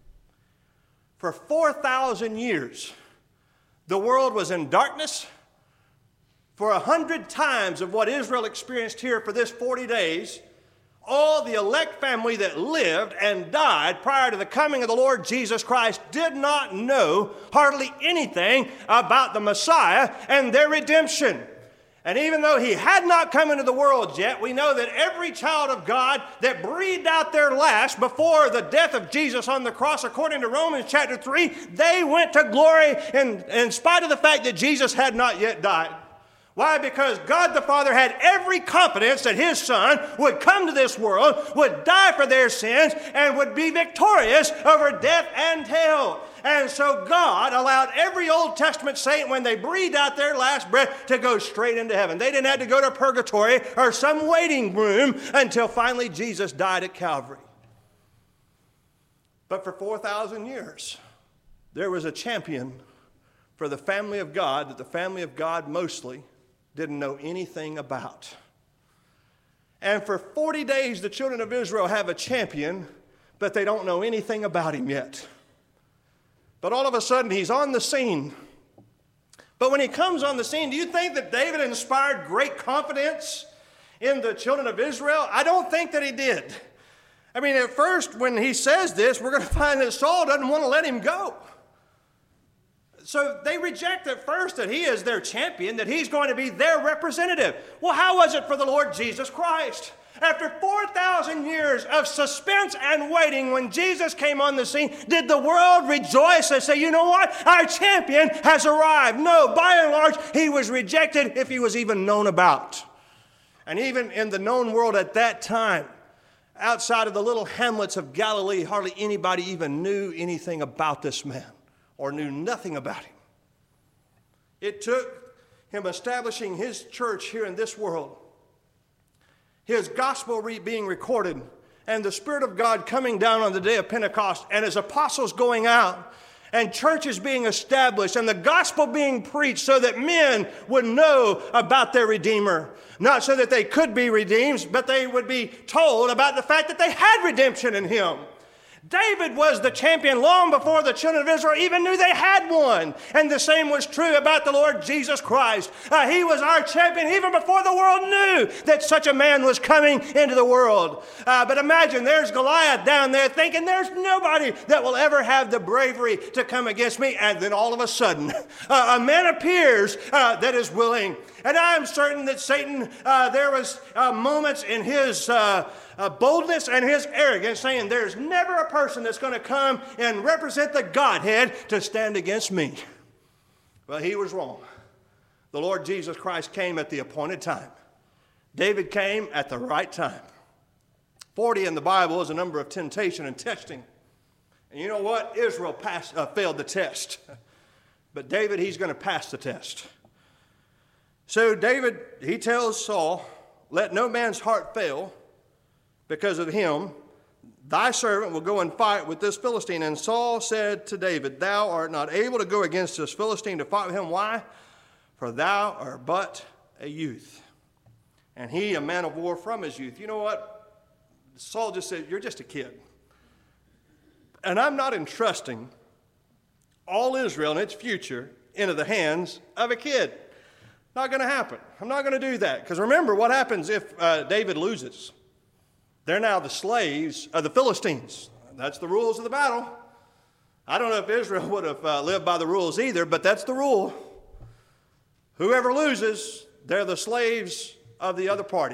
For four thousand years, the world was in darkness. for a hundred times of what Israel experienced here for this forty days, all the elect family that lived and died prior to the coming of the Lord Jesus Christ did not know hardly anything about the Messiah and their redemption. And even though he had not come into the world yet, we know that every child of God that breathed out their last before the death of Jesus on the cross, according to Romans chapter three, they went to glory in, in spite of the fact that Jesus had not yet died. Why? Because God the Father had every confidence that his Son would come to this world, would die for their sins, and would be victorious over death and hell. And so God allowed every Old Testament saint, when they breathed out their last breath, to go straight into heaven. They didn't have to go to purgatory or some waiting room until finally Jesus died at Calvary. But for four thousand years, there was a champion for the family of God that the family of God mostly didn't know anything about. And for forty days, the children of Israel have a champion, but they don't know anything about him yet. But all of a sudden, he's on the scene. But when he comes on the scene, do you think that David inspired great confidence in the children of Israel? I don't think that he did. I mean, at first, when he says this, we're going to find that Saul doesn't want to let him go. So they reject at first that he is their champion, that he's going to be their representative. Well, how was it for the Lord Jesus Christ? After four thousand years of suspense and waiting, when Jesus came on the scene, did the world rejoice and say, you know what, our champion has arrived? No, by and large, he was rejected if he was even known about. And even in the known world at that time, outside of the little hamlets of Galilee, hardly anybody even knew anything about this man or knew nothing about him. It took him establishing his church here in this world, his gospel re- being recorded, and the Spirit of God coming down on the day of Pentecost, and his apostles going out, and churches being established, and the gospel being preached so that men would know about their Redeemer. Not so that they could be redeemed, but they would be told about the fact that they had redemption in him. David was the champion long before the children of Israel even knew they had one. And the same was true about the Lord Jesus Christ. Uh, he was our champion even before the world knew that such a man was coming into the world. Uh, but imagine, there's Goliath down there thinking there's nobody that will ever have the bravery to come against me. And then all of a sudden, uh, a man appears uh, that is willing. And I'm certain that Satan, uh, there was uh, moments in his uh, uh, boldness and his arrogance saying, there's never a person that's going to come and represent the Godhead to stand against me. Well, he was wrong. The Lord Jesus Christ came at the appointed time. David came at the right time. forty in the Bible is a number of temptation and testing. And you know what? Israel passed, uh, failed the test. But David, he's going to pass the test. So David, he tells Saul, let no man's heart fail because of him. Thy servant will go and fight with this Philistine. And Saul said to David, thou art not able to go against this Philistine to fight with him. Why? For thou art but a youth, and he a man of war from his youth. You know what? Saul just said, you're just a kid. And I'm not entrusting all Israel and its future into the hands of a kid. Not going to happen. I'm not going to do that. Because remember what happens if uh, David loses. They're now the slaves of the Philistines. That's the rules of the battle. I don't know if Israel would have uh, lived by the rules either, but that's the rule. Whoever loses, they're the slaves of the other party.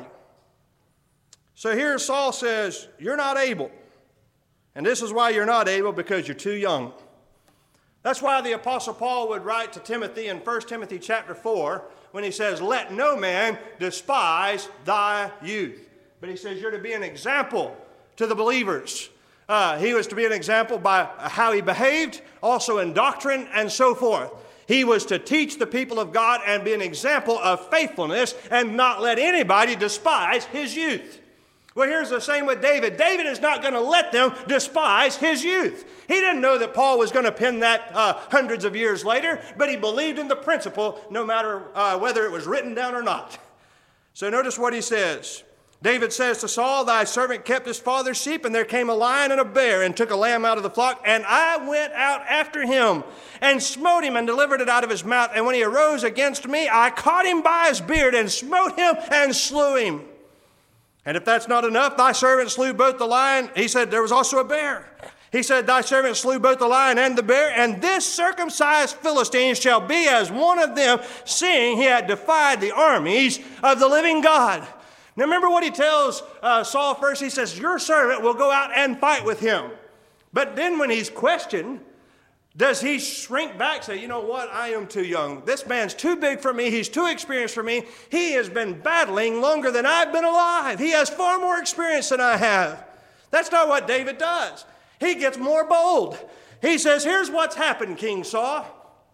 So here Saul says, you're not able. And this is why you're not able, because you're too young. That's why the Apostle Paul would write to Timothy in First Timothy chapter four when he says, let no man despise thy youth. But he says you're to be an example to the believers. Uh, he was to be an example by how he behaved, also in doctrine and so forth. He was to teach the people of God and be an example of faithfulness and not let anybody despise his youth. Well, here's the same with David. David is not going to let them despise his youth. He didn't know that Paul was going to pen that uh, hundreds of years later, but he believed in the principle no matter uh, whether it was written down or not. So notice what he says. David says to Saul, thy servant kept his father's sheep, and there came a lion and a bear and took a lamb out of the flock, and I went out after him and smote him and delivered it out of his mouth. And when he arose against me, I caught him by his beard and smote him and slew him. And if that's not enough, thy servant slew both the lion. He said there was also a bear. He said, thy servant slew both the lion and the bear, and this circumcised Philistine shall be as one of them, seeing he had defied the armies of the living God. Now remember what he tells uh, Saul first. He says, your servant will go out and fight with him. But then when he's questioned, does he shrink back, say, you know what, I am too young. This man's too big for me. He's too experienced for me. He has been battling longer than I've been alive. He has far more experience than I have. That's not what David does. He gets more bold. He says, here's what's happened, King Saul.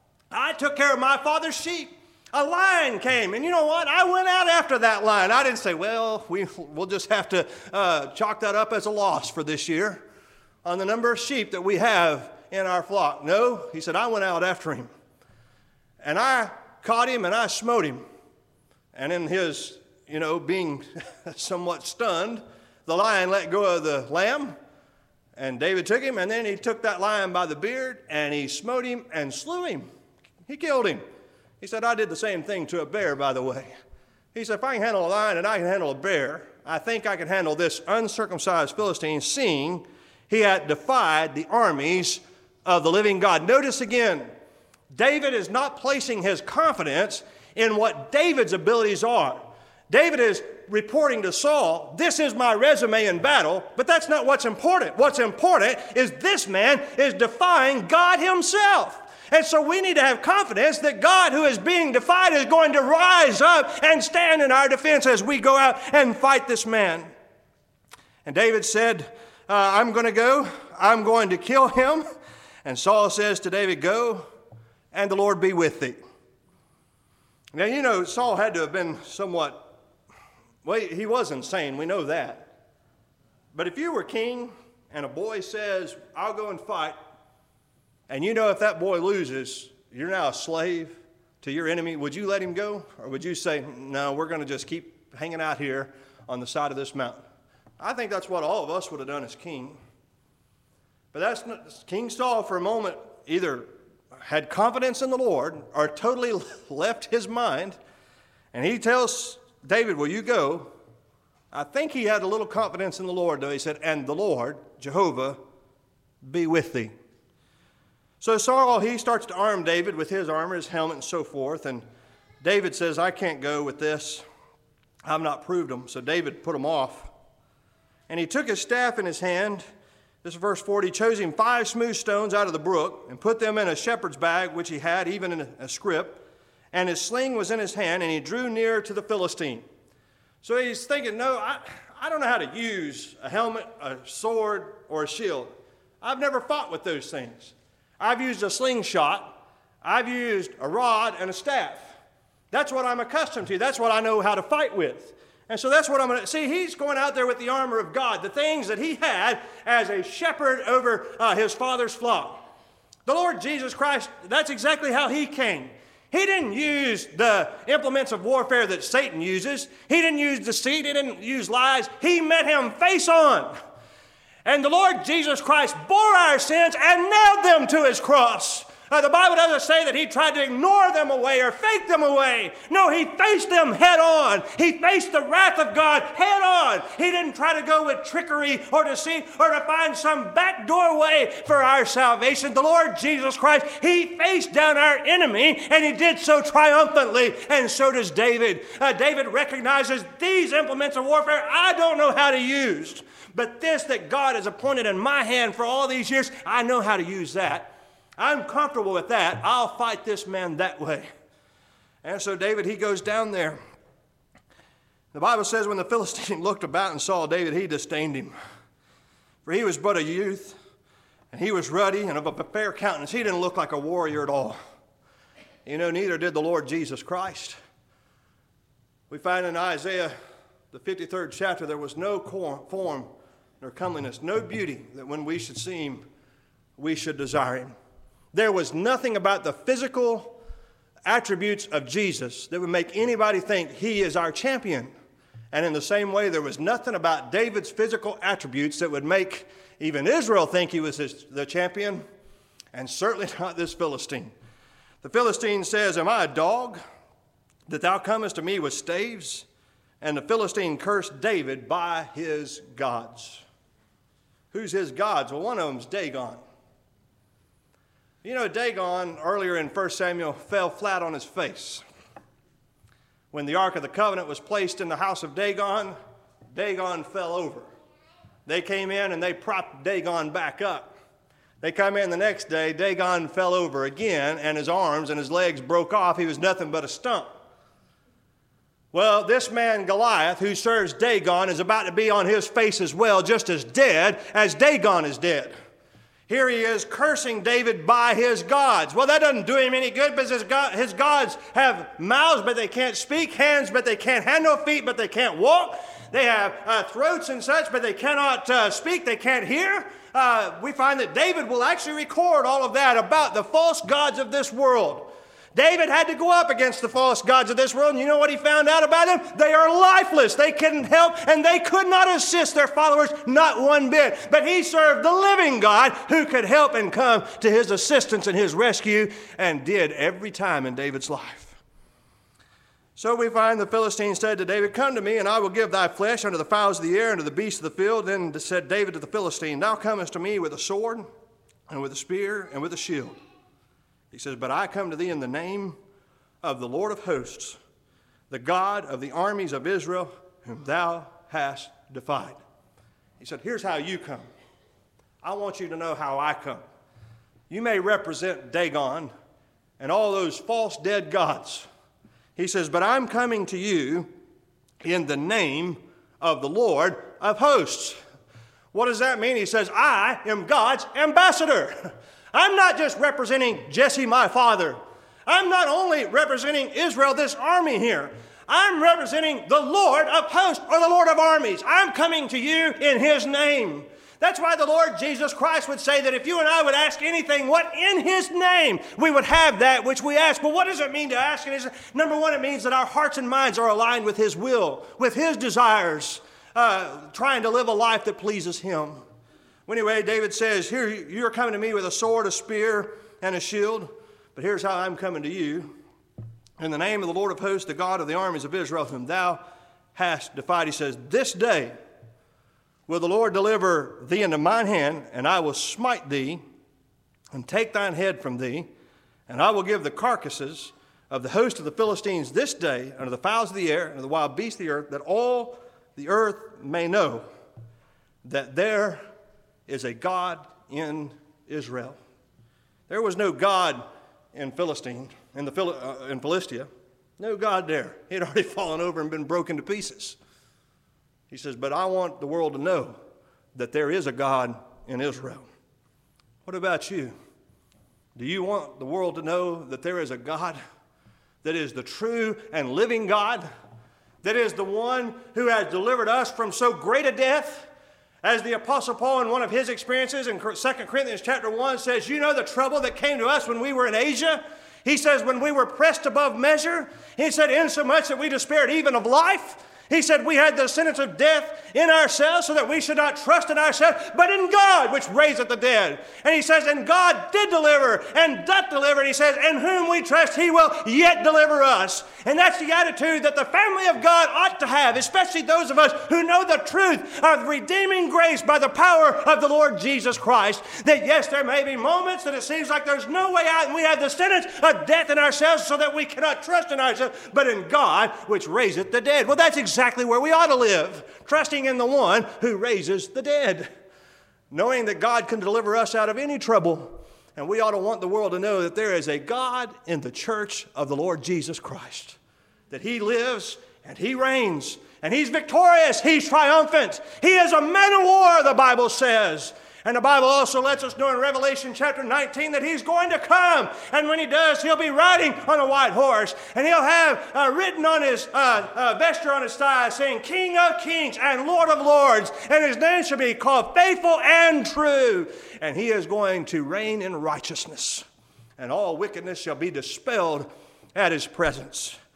I took care of my father's sheep. A lion came, and you know what? I went out after that lion. I didn't say, well, we, we'll just have to uh, chalk that up as a loss for this year on the number of sheep that we have in our flock. No, he said, I went out after him, and I caught him, and I smote him. And in his, you know, being somewhat stunned, the lion let go of the lamb, and David took him, and then he took that lion by the beard, and he smote him and slew him. He killed him. He said, I did the same thing to a bear, by the way. He said, if I can handle a lion and I can handle a bear, I think I can handle this uncircumcised Philistine, seeing he had defied the armies of the living God. Notice again, David is not placing his confidence in what David's abilities are. David is reporting to Saul, this is my resume in battle, but that's not what's important. What's important is this man is defying God himself. And so we need to have confidence that God, who is being defied, is going to rise up and stand in our defense as we go out and fight this man. And David said, uh, I'm going to go. I'm going to kill him. And Saul says to David, go, and the Lord be with thee. Now, you know, Saul had to have been somewhat, well, he was insane. We know that. But if you were king and a boy says, I'll go and fight, and you know if that boy loses, you're now a slave to your enemy, would you let him go? Or would you say, no, we're going to just keep hanging out here on the side of this mountain? I think that's what all of us would have done as king. But that's not, King Saul for a moment either had confidence in the Lord or totally left his mind. And he tells David, will you go? I think he had a little confidence in the Lord, though. He said, and the Lord, Jehovah, be with thee. So Saul, he starts to arm David with his armor, his helmet, and so forth. And David says, I can't go with this. I've not proved them. So David put him off. And he took his staff in his hand. This is verse forty. He chose him five smooth stones out of the brook and put them in a shepherd's bag, which he had, even in a, a scrip. And his sling was in his hand, and he drew near to the Philistine. So he's thinking, no, I, I don't know how to use a helmet, a sword, or a shield. I've never fought with those things. I've used a slingshot, I've used a rod and a staff. That's what I'm accustomed to. That's what I know how to fight with. And so that's what I'm going to see. He's going out there with the armor of God, the things that he had as a shepherd over uh, his father's flock. The Lord Jesus Christ, that's exactly how he came. He didn't use the implements of warfare that Satan uses. He didn't use deceit. He didn't use lies. He met him face on. And the Lord Jesus Christ bore our sins and nailed them to his cross. Uh, the Bible doesn't say that he tried to ignore them away or fake them away. No, he faced them head on. He faced the wrath of God head on. He didn't try to go with trickery or deceit or to find some back doorway for our salvation. The Lord Jesus Christ, he faced down our enemy, and he did so triumphantly, and so does David. Uh, David recognizes these implements of warfare I don't know how to use. But this that God has appointed in my hand for all these years, I know how to use that. I'm comfortable with that. I'll fight this man that way. And so David, he goes down there. The Bible says when the Philistine looked about and saw David, he disdained him. For he was but a youth, and he was ruddy and of a fair countenance. He didn't look like a warrior at all. You know, neither did the Lord Jesus Christ. We find in Isaiah, the fifty-third chapter, there was no form nor comeliness, no beauty that when we should see him, we should desire him. There was nothing about the physical attributes of Jesus that would make anybody think he is our champion. And in the same way, there was nothing about David's physical attributes that would make even Israel think he was his, the champion, and certainly not this Philistine. The Philistine says, "Am I a dog, that thou comest to me with staves?" And the Philistine cursed David by his gods. Who's his gods? Well, one of them's Dagon. You know, Dagon, earlier in First Samuel, fell flat on his face. When the Ark of the Covenant was placed in the house of Dagon, Dagon fell over. They came in and they propped Dagon back up. They come in the next day, Dagon fell over again, and his arms and his legs broke off. He was nothing but a stump. Well, this man Goliath, who serves Dagon, is about to be on his face as well, just as dead as Dagon is dead. Here he is cursing David by his gods. Well, that doesn't do him any good because his, God, his gods have mouths, but they can't speak, hands, but they can't handle, feet, but they can't walk. They have uh, throats and such, but they cannot uh, speak, they can't hear. Uh, we find that David will actually record all of that about the false gods of this world. David had to go up against the false gods of this world, and you know what he found out about them? They are lifeless. They couldn't help, and they could not assist their followers, not one bit. But he served the living God who could help and come to his assistance and his rescue, and did every time in David's life. So we find the Philistine said to David, "Come to me, and I will give thy flesh unto the fowls of the air and to the beasts of the field." Then said David to the Philistine, "Thou comest to me with a sword, and with a spear, and with a shield." He says, "But I come to thee in the name of the Lord of hosts, the God of the armies of Israel, whom thou hast defied." He said, here's how you come. I want you to know how I come. You may represent Dagon and all those false dead gods. He says, but I'm coming to you in the name of the Lord of hosts. What does that mean? He says, I am God's ambassador. I'm not just representing Jesse, my father. I'm not only representing Israel, this army here. I'm representing the Lord of hosts, or the Lord of armies. I'm coming to you in his name. That's why the Lord Jesus Christ would say that if you and I would ask anything, what in his name, we would have that which we ask. But what does it mean to ask? It is, number one, it means that our hearts and minds are aligned with his will, with his desires, uh, trying to live a life that pleases him. Well, anyway, David says, here, you're coming to me with a sword, a spear, and a shield. But here's how I'm coming to you. In the name of the Lord of hosts, the God of the armies of Israel, whom thou hast defied. He says, this day will the Lord deliver thee into mine hand, and I will smite thee and take thine head from thee, and I will give the carcasses of the host of the Philistines this day unto the fowls of the air and to the wild beasts of the earth, that all the earth may know that there is a God in Israel. There was no God in Philistine, in, the, uh, in Philistia. No God there. He had already fallen over and been broken to pieces. He says, but I want the world to know that there is a God in Israel. What about you? Do you want the world to know that there is a God that is the true and living God, that is the one who has delivered us from so great a death? As the Apostle Paul in one of his experiences in Second Corinthians chapter one says, you know the trouble that came to us when we were in Asia? He says, when we were pressed above measure, he said, insomuch that we despaired even of life. He said, we had the sentence of death in ourselves so that we should not trust in ourselves, but in God, which raiseth the dead. And he says, and God did deliver and doth deliver. And he says, in whom we trust, he will yet deliver us. And that's the attitude that the family of God ought to have, especially those of us who know the truth of redeeming grace by the power of the Lord Jesus Christ. That yes, there may be moments that it seems like there's no way out and we have the sentence of death in ourselves so that we cannot trust in ourselves, but in God, which raiseth the dead. Well, that's exactly Exactly where we ought to live, trusting in the one who raises the dead, knowing that God can deliver us out of any trouble. And we ought to want the world to know that there is a God in the church of the Lord Jesus Christ, that he lives and he reigns and he's victorious, he's triumphant. He is a man of war, the Bible says. And the Bible also lets us know in Revelation chapter nineteen that he's going to come. And when he does, he'll be riding on a white horse. And he'll have uh, written on his uh, uh, vesture on his thigh saying, King of kings and Lord of lords. And his name shall be called Faithful and True. And he is going to reign in righteousness. And all wickedness shall be dispelled at his presence.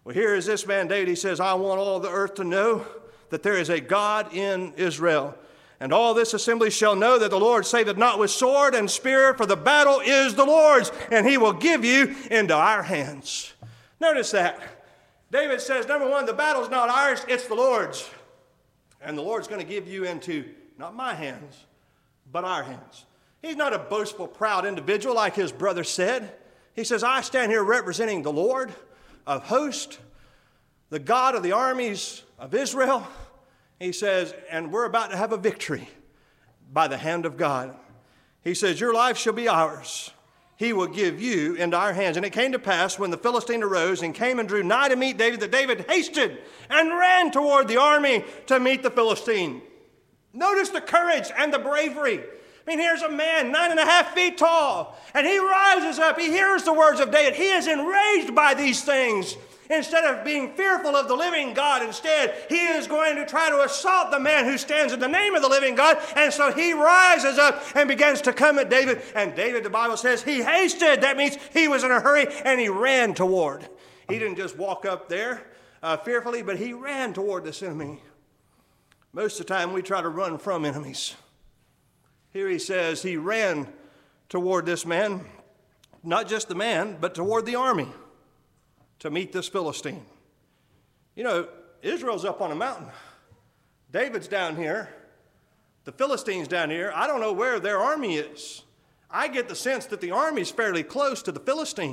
Well, here is this man, David. He says, I want all the earth to know that there is a God in Israel. And all this assembly shall know that the Lord saveth not with sword and spear, for the battle is the Lord's, and he will give you into our hands. Notice that. David says, number one, the battle's not ours, it's the Lord's. And the Lord's going to give you into, not my hands, but our hands. He's not a boastful, proud individual like his brother said. He says, I stand here representing the Lord of hosts, the God of the armies of Israel. He says, and we're about to have a victory by the hand of God. He says, your life shall be ours. He will give you into our hands. And it came to pass when the Philistine arose and came and drew nigh to meet David, that David hasted and ran toward the army to meet the Philistine. Notice the courage and the bravery. I mean, here's a man nine and a half feet tall, and he rises up. He hears the words of David. He is enraged by these things. Instead of being fearful of the living God, instead, he is going to try to assault the man who stands in the name of the living God. And so he rises up and begins to come at David. And David, the Bible says, he hasted. That means he was in a hurry, and he ran toward. He didn't just walk up there uh, fearfully, but he ran toward this enemy. Most of the time, we try to run from enemies. Here he says he ran toward this man, not just the man, but toward the army, to meet this Philistine. You know, Israel's up on a mountain. David's down here. The Philistines down here. I don't know where their army is. I get the sense that the army's fairly close to the Philistine.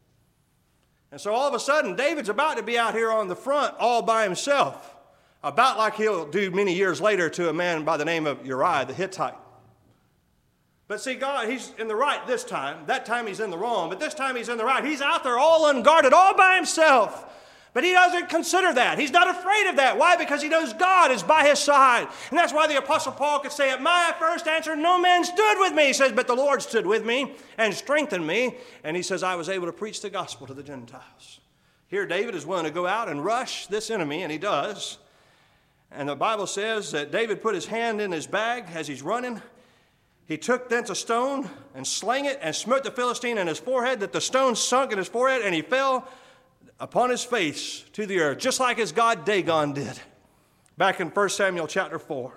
And so all of a sudden, David's about to be out here on the front all by himself, about like he'll do many years later to a man by the name of Uriah the Hittite. But see, God, he's in the right this time. That time he's in the wrong, but this time he's in the right. He's out there all unguarded, all by himself. But he doesn't consider that. He's not afraid of that. Why? Because he knows God is by his side. And that's why the Apostle Paul could say, at my first answer, no man stood with me. He says, but the Lord stood with me and strengthened me. And he says, I was able to preach the gospel to the Gentiles. Here David is willing to go out and rush this enemy, and he does. And the Bible says that David put his hand in his bag as he's running. He took thence a stone and slang it and smote the Philistine in his forehead, that the stone sunk in his forehead, and he fell upon his face to the earth, just like his god Dagon did back in First Samuel chapter four.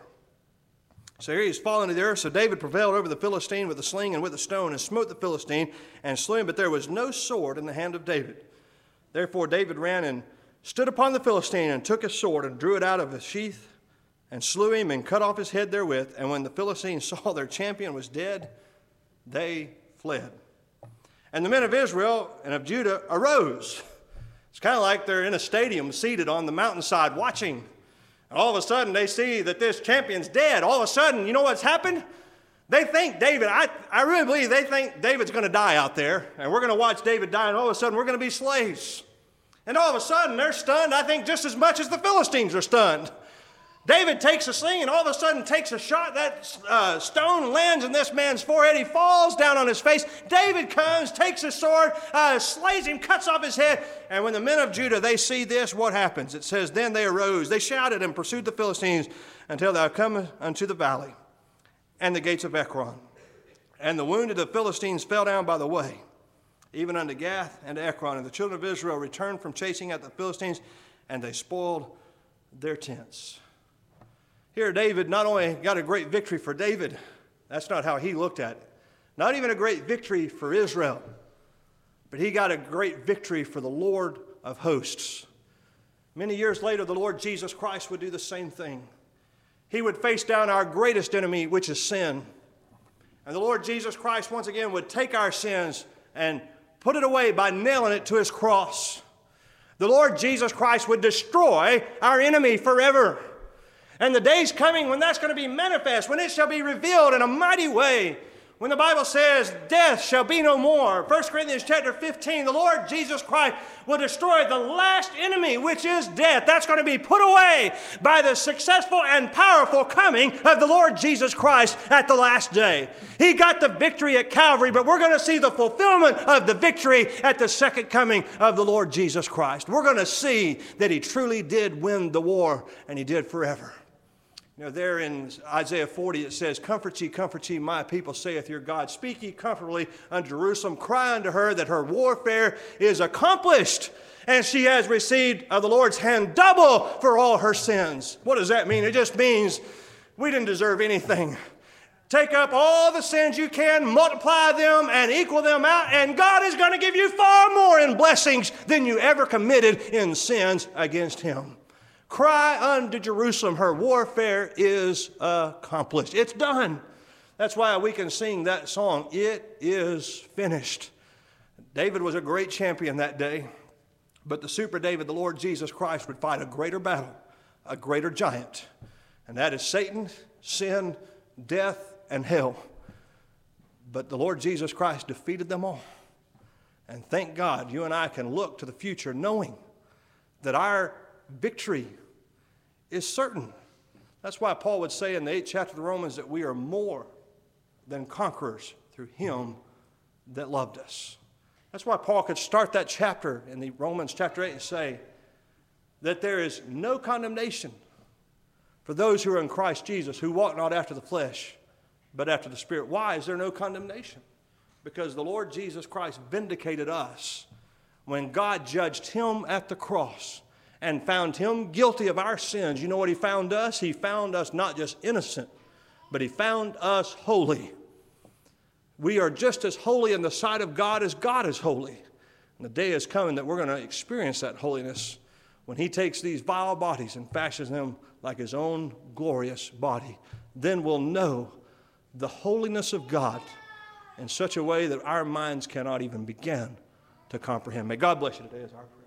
So here he's fallen to the earth. So David prevailed over the Philistine with a sling and with a stone and smote the Philistine and slew him, but there was no sword in the hand of David. Therefore David ran and stood upon the Philistine and took his sword and drew it out of his sheath and slew him and cut off his head therewith. And when the Philistines saw their champion was dead, they fled. And the men of Israel and of Judah arose. It's kind of like they're in a stadium seated on the mountainside watching. And all of a sudden they see that this champion's dead. All of a sudden, you know what's happened? They think David, I, I really believe they think David's going to die out there. And we're going to watch David die, and all of a sudden we're going to be slaves. And all of a sudden they're stunned, I think, just as much as the Philistines are stunned. David takes a sling and all of a sudden takes a shot. That uh, stone lands in this man's forehead. He falls down on his face. David comes, takes his sword, uh, slays him, cuts off his head. And when the men of Judah, they see this, what happens? It says, then they arose. They shouted and pursued the Philistines until they come unto the valley and the gates of Ekron. And the wounded of the Philistines fell down by the way, even unto Gath and to Ekron. And the children of Israel returned from chasing at the Philistines, and they spoiled their tents. Here, David not only got a great victory for David, that's not how he looked at it. Not even a great victory for Israel, but he got a great victory for the Lord of hosts. Many years later, the Lord Jesus Christ would do the same thing. He would face down our greatest enemy, which is sin. And the Lord Jesus Christ, once again, would take our sins and put it away by nailing it to his cross. The Lord Jesus Christ would destroy our enemy forever. And the day's coming when that's going to be manifest, when it shall be revealed in a mighty way. When the Bible says, death shall be no more. First Corinthians chapter fifteen, the Lord Jesus Christ will destroy the last enemy, which is death. That's going to be put away by the successful and powerful coming of the Lord Jesus Christ at the last day. He got the victory at Calvary, but we're going to see the fulfillment of the victory at the second coming of the Lord Jesus Christ. We're going to see that he truly did win the war, and he did forever. You know, there in Isaiah forty it says, comfort ye, comfort ye, my people, saith your God. Speak ye comfortably unto Jerusalem. Cry unto her that her warfare is accomplished, And she has received of the Lord's hand double for all her sins. What does that mean? It just means we didn't deserve anything. Take up all the sins you can, multiply them, and equal them out, and God is going to give you far more in blessings than you ever committed in sins against Him. Cry unto Jerusalem, her warfare is accomplished. It's done. That's why we can sing that song, It Is Finished. David was a great champion that day, but the super David, the Lord Jesus Christ, would fight a greater battle, a greater giant, and that is Satan, sin, death, and hell. But the Lord Jesus Christ defeated them all. And thank God you and I can look to the future knowing that our victory is certain. That's why Paul would say in the eighth chapter of Romans that we are more than conquerors through Him that loved us. That's why Paul could start that chapter in the Romans chapter eight and say that there is no condemnation for those who are in Christ Jesus, who walk not after the flesh, but after the Spirit. Why is there no condemnation? Because the Lord Jesus Christ vindicated us when God judged Him at the cross and found Him guilty of our sins. You know what He found us? He found us not just innocent, but He found us holy. We are just as holy in the sight of God as God is holy. And the day is coming that we're going to experience that holiness when He takes these vile bodies and fashions them like His own glorious body. Then we'll know the holiness of God in such a way that our minds cannot even begin to comprehend. May God bless you today as our prayer.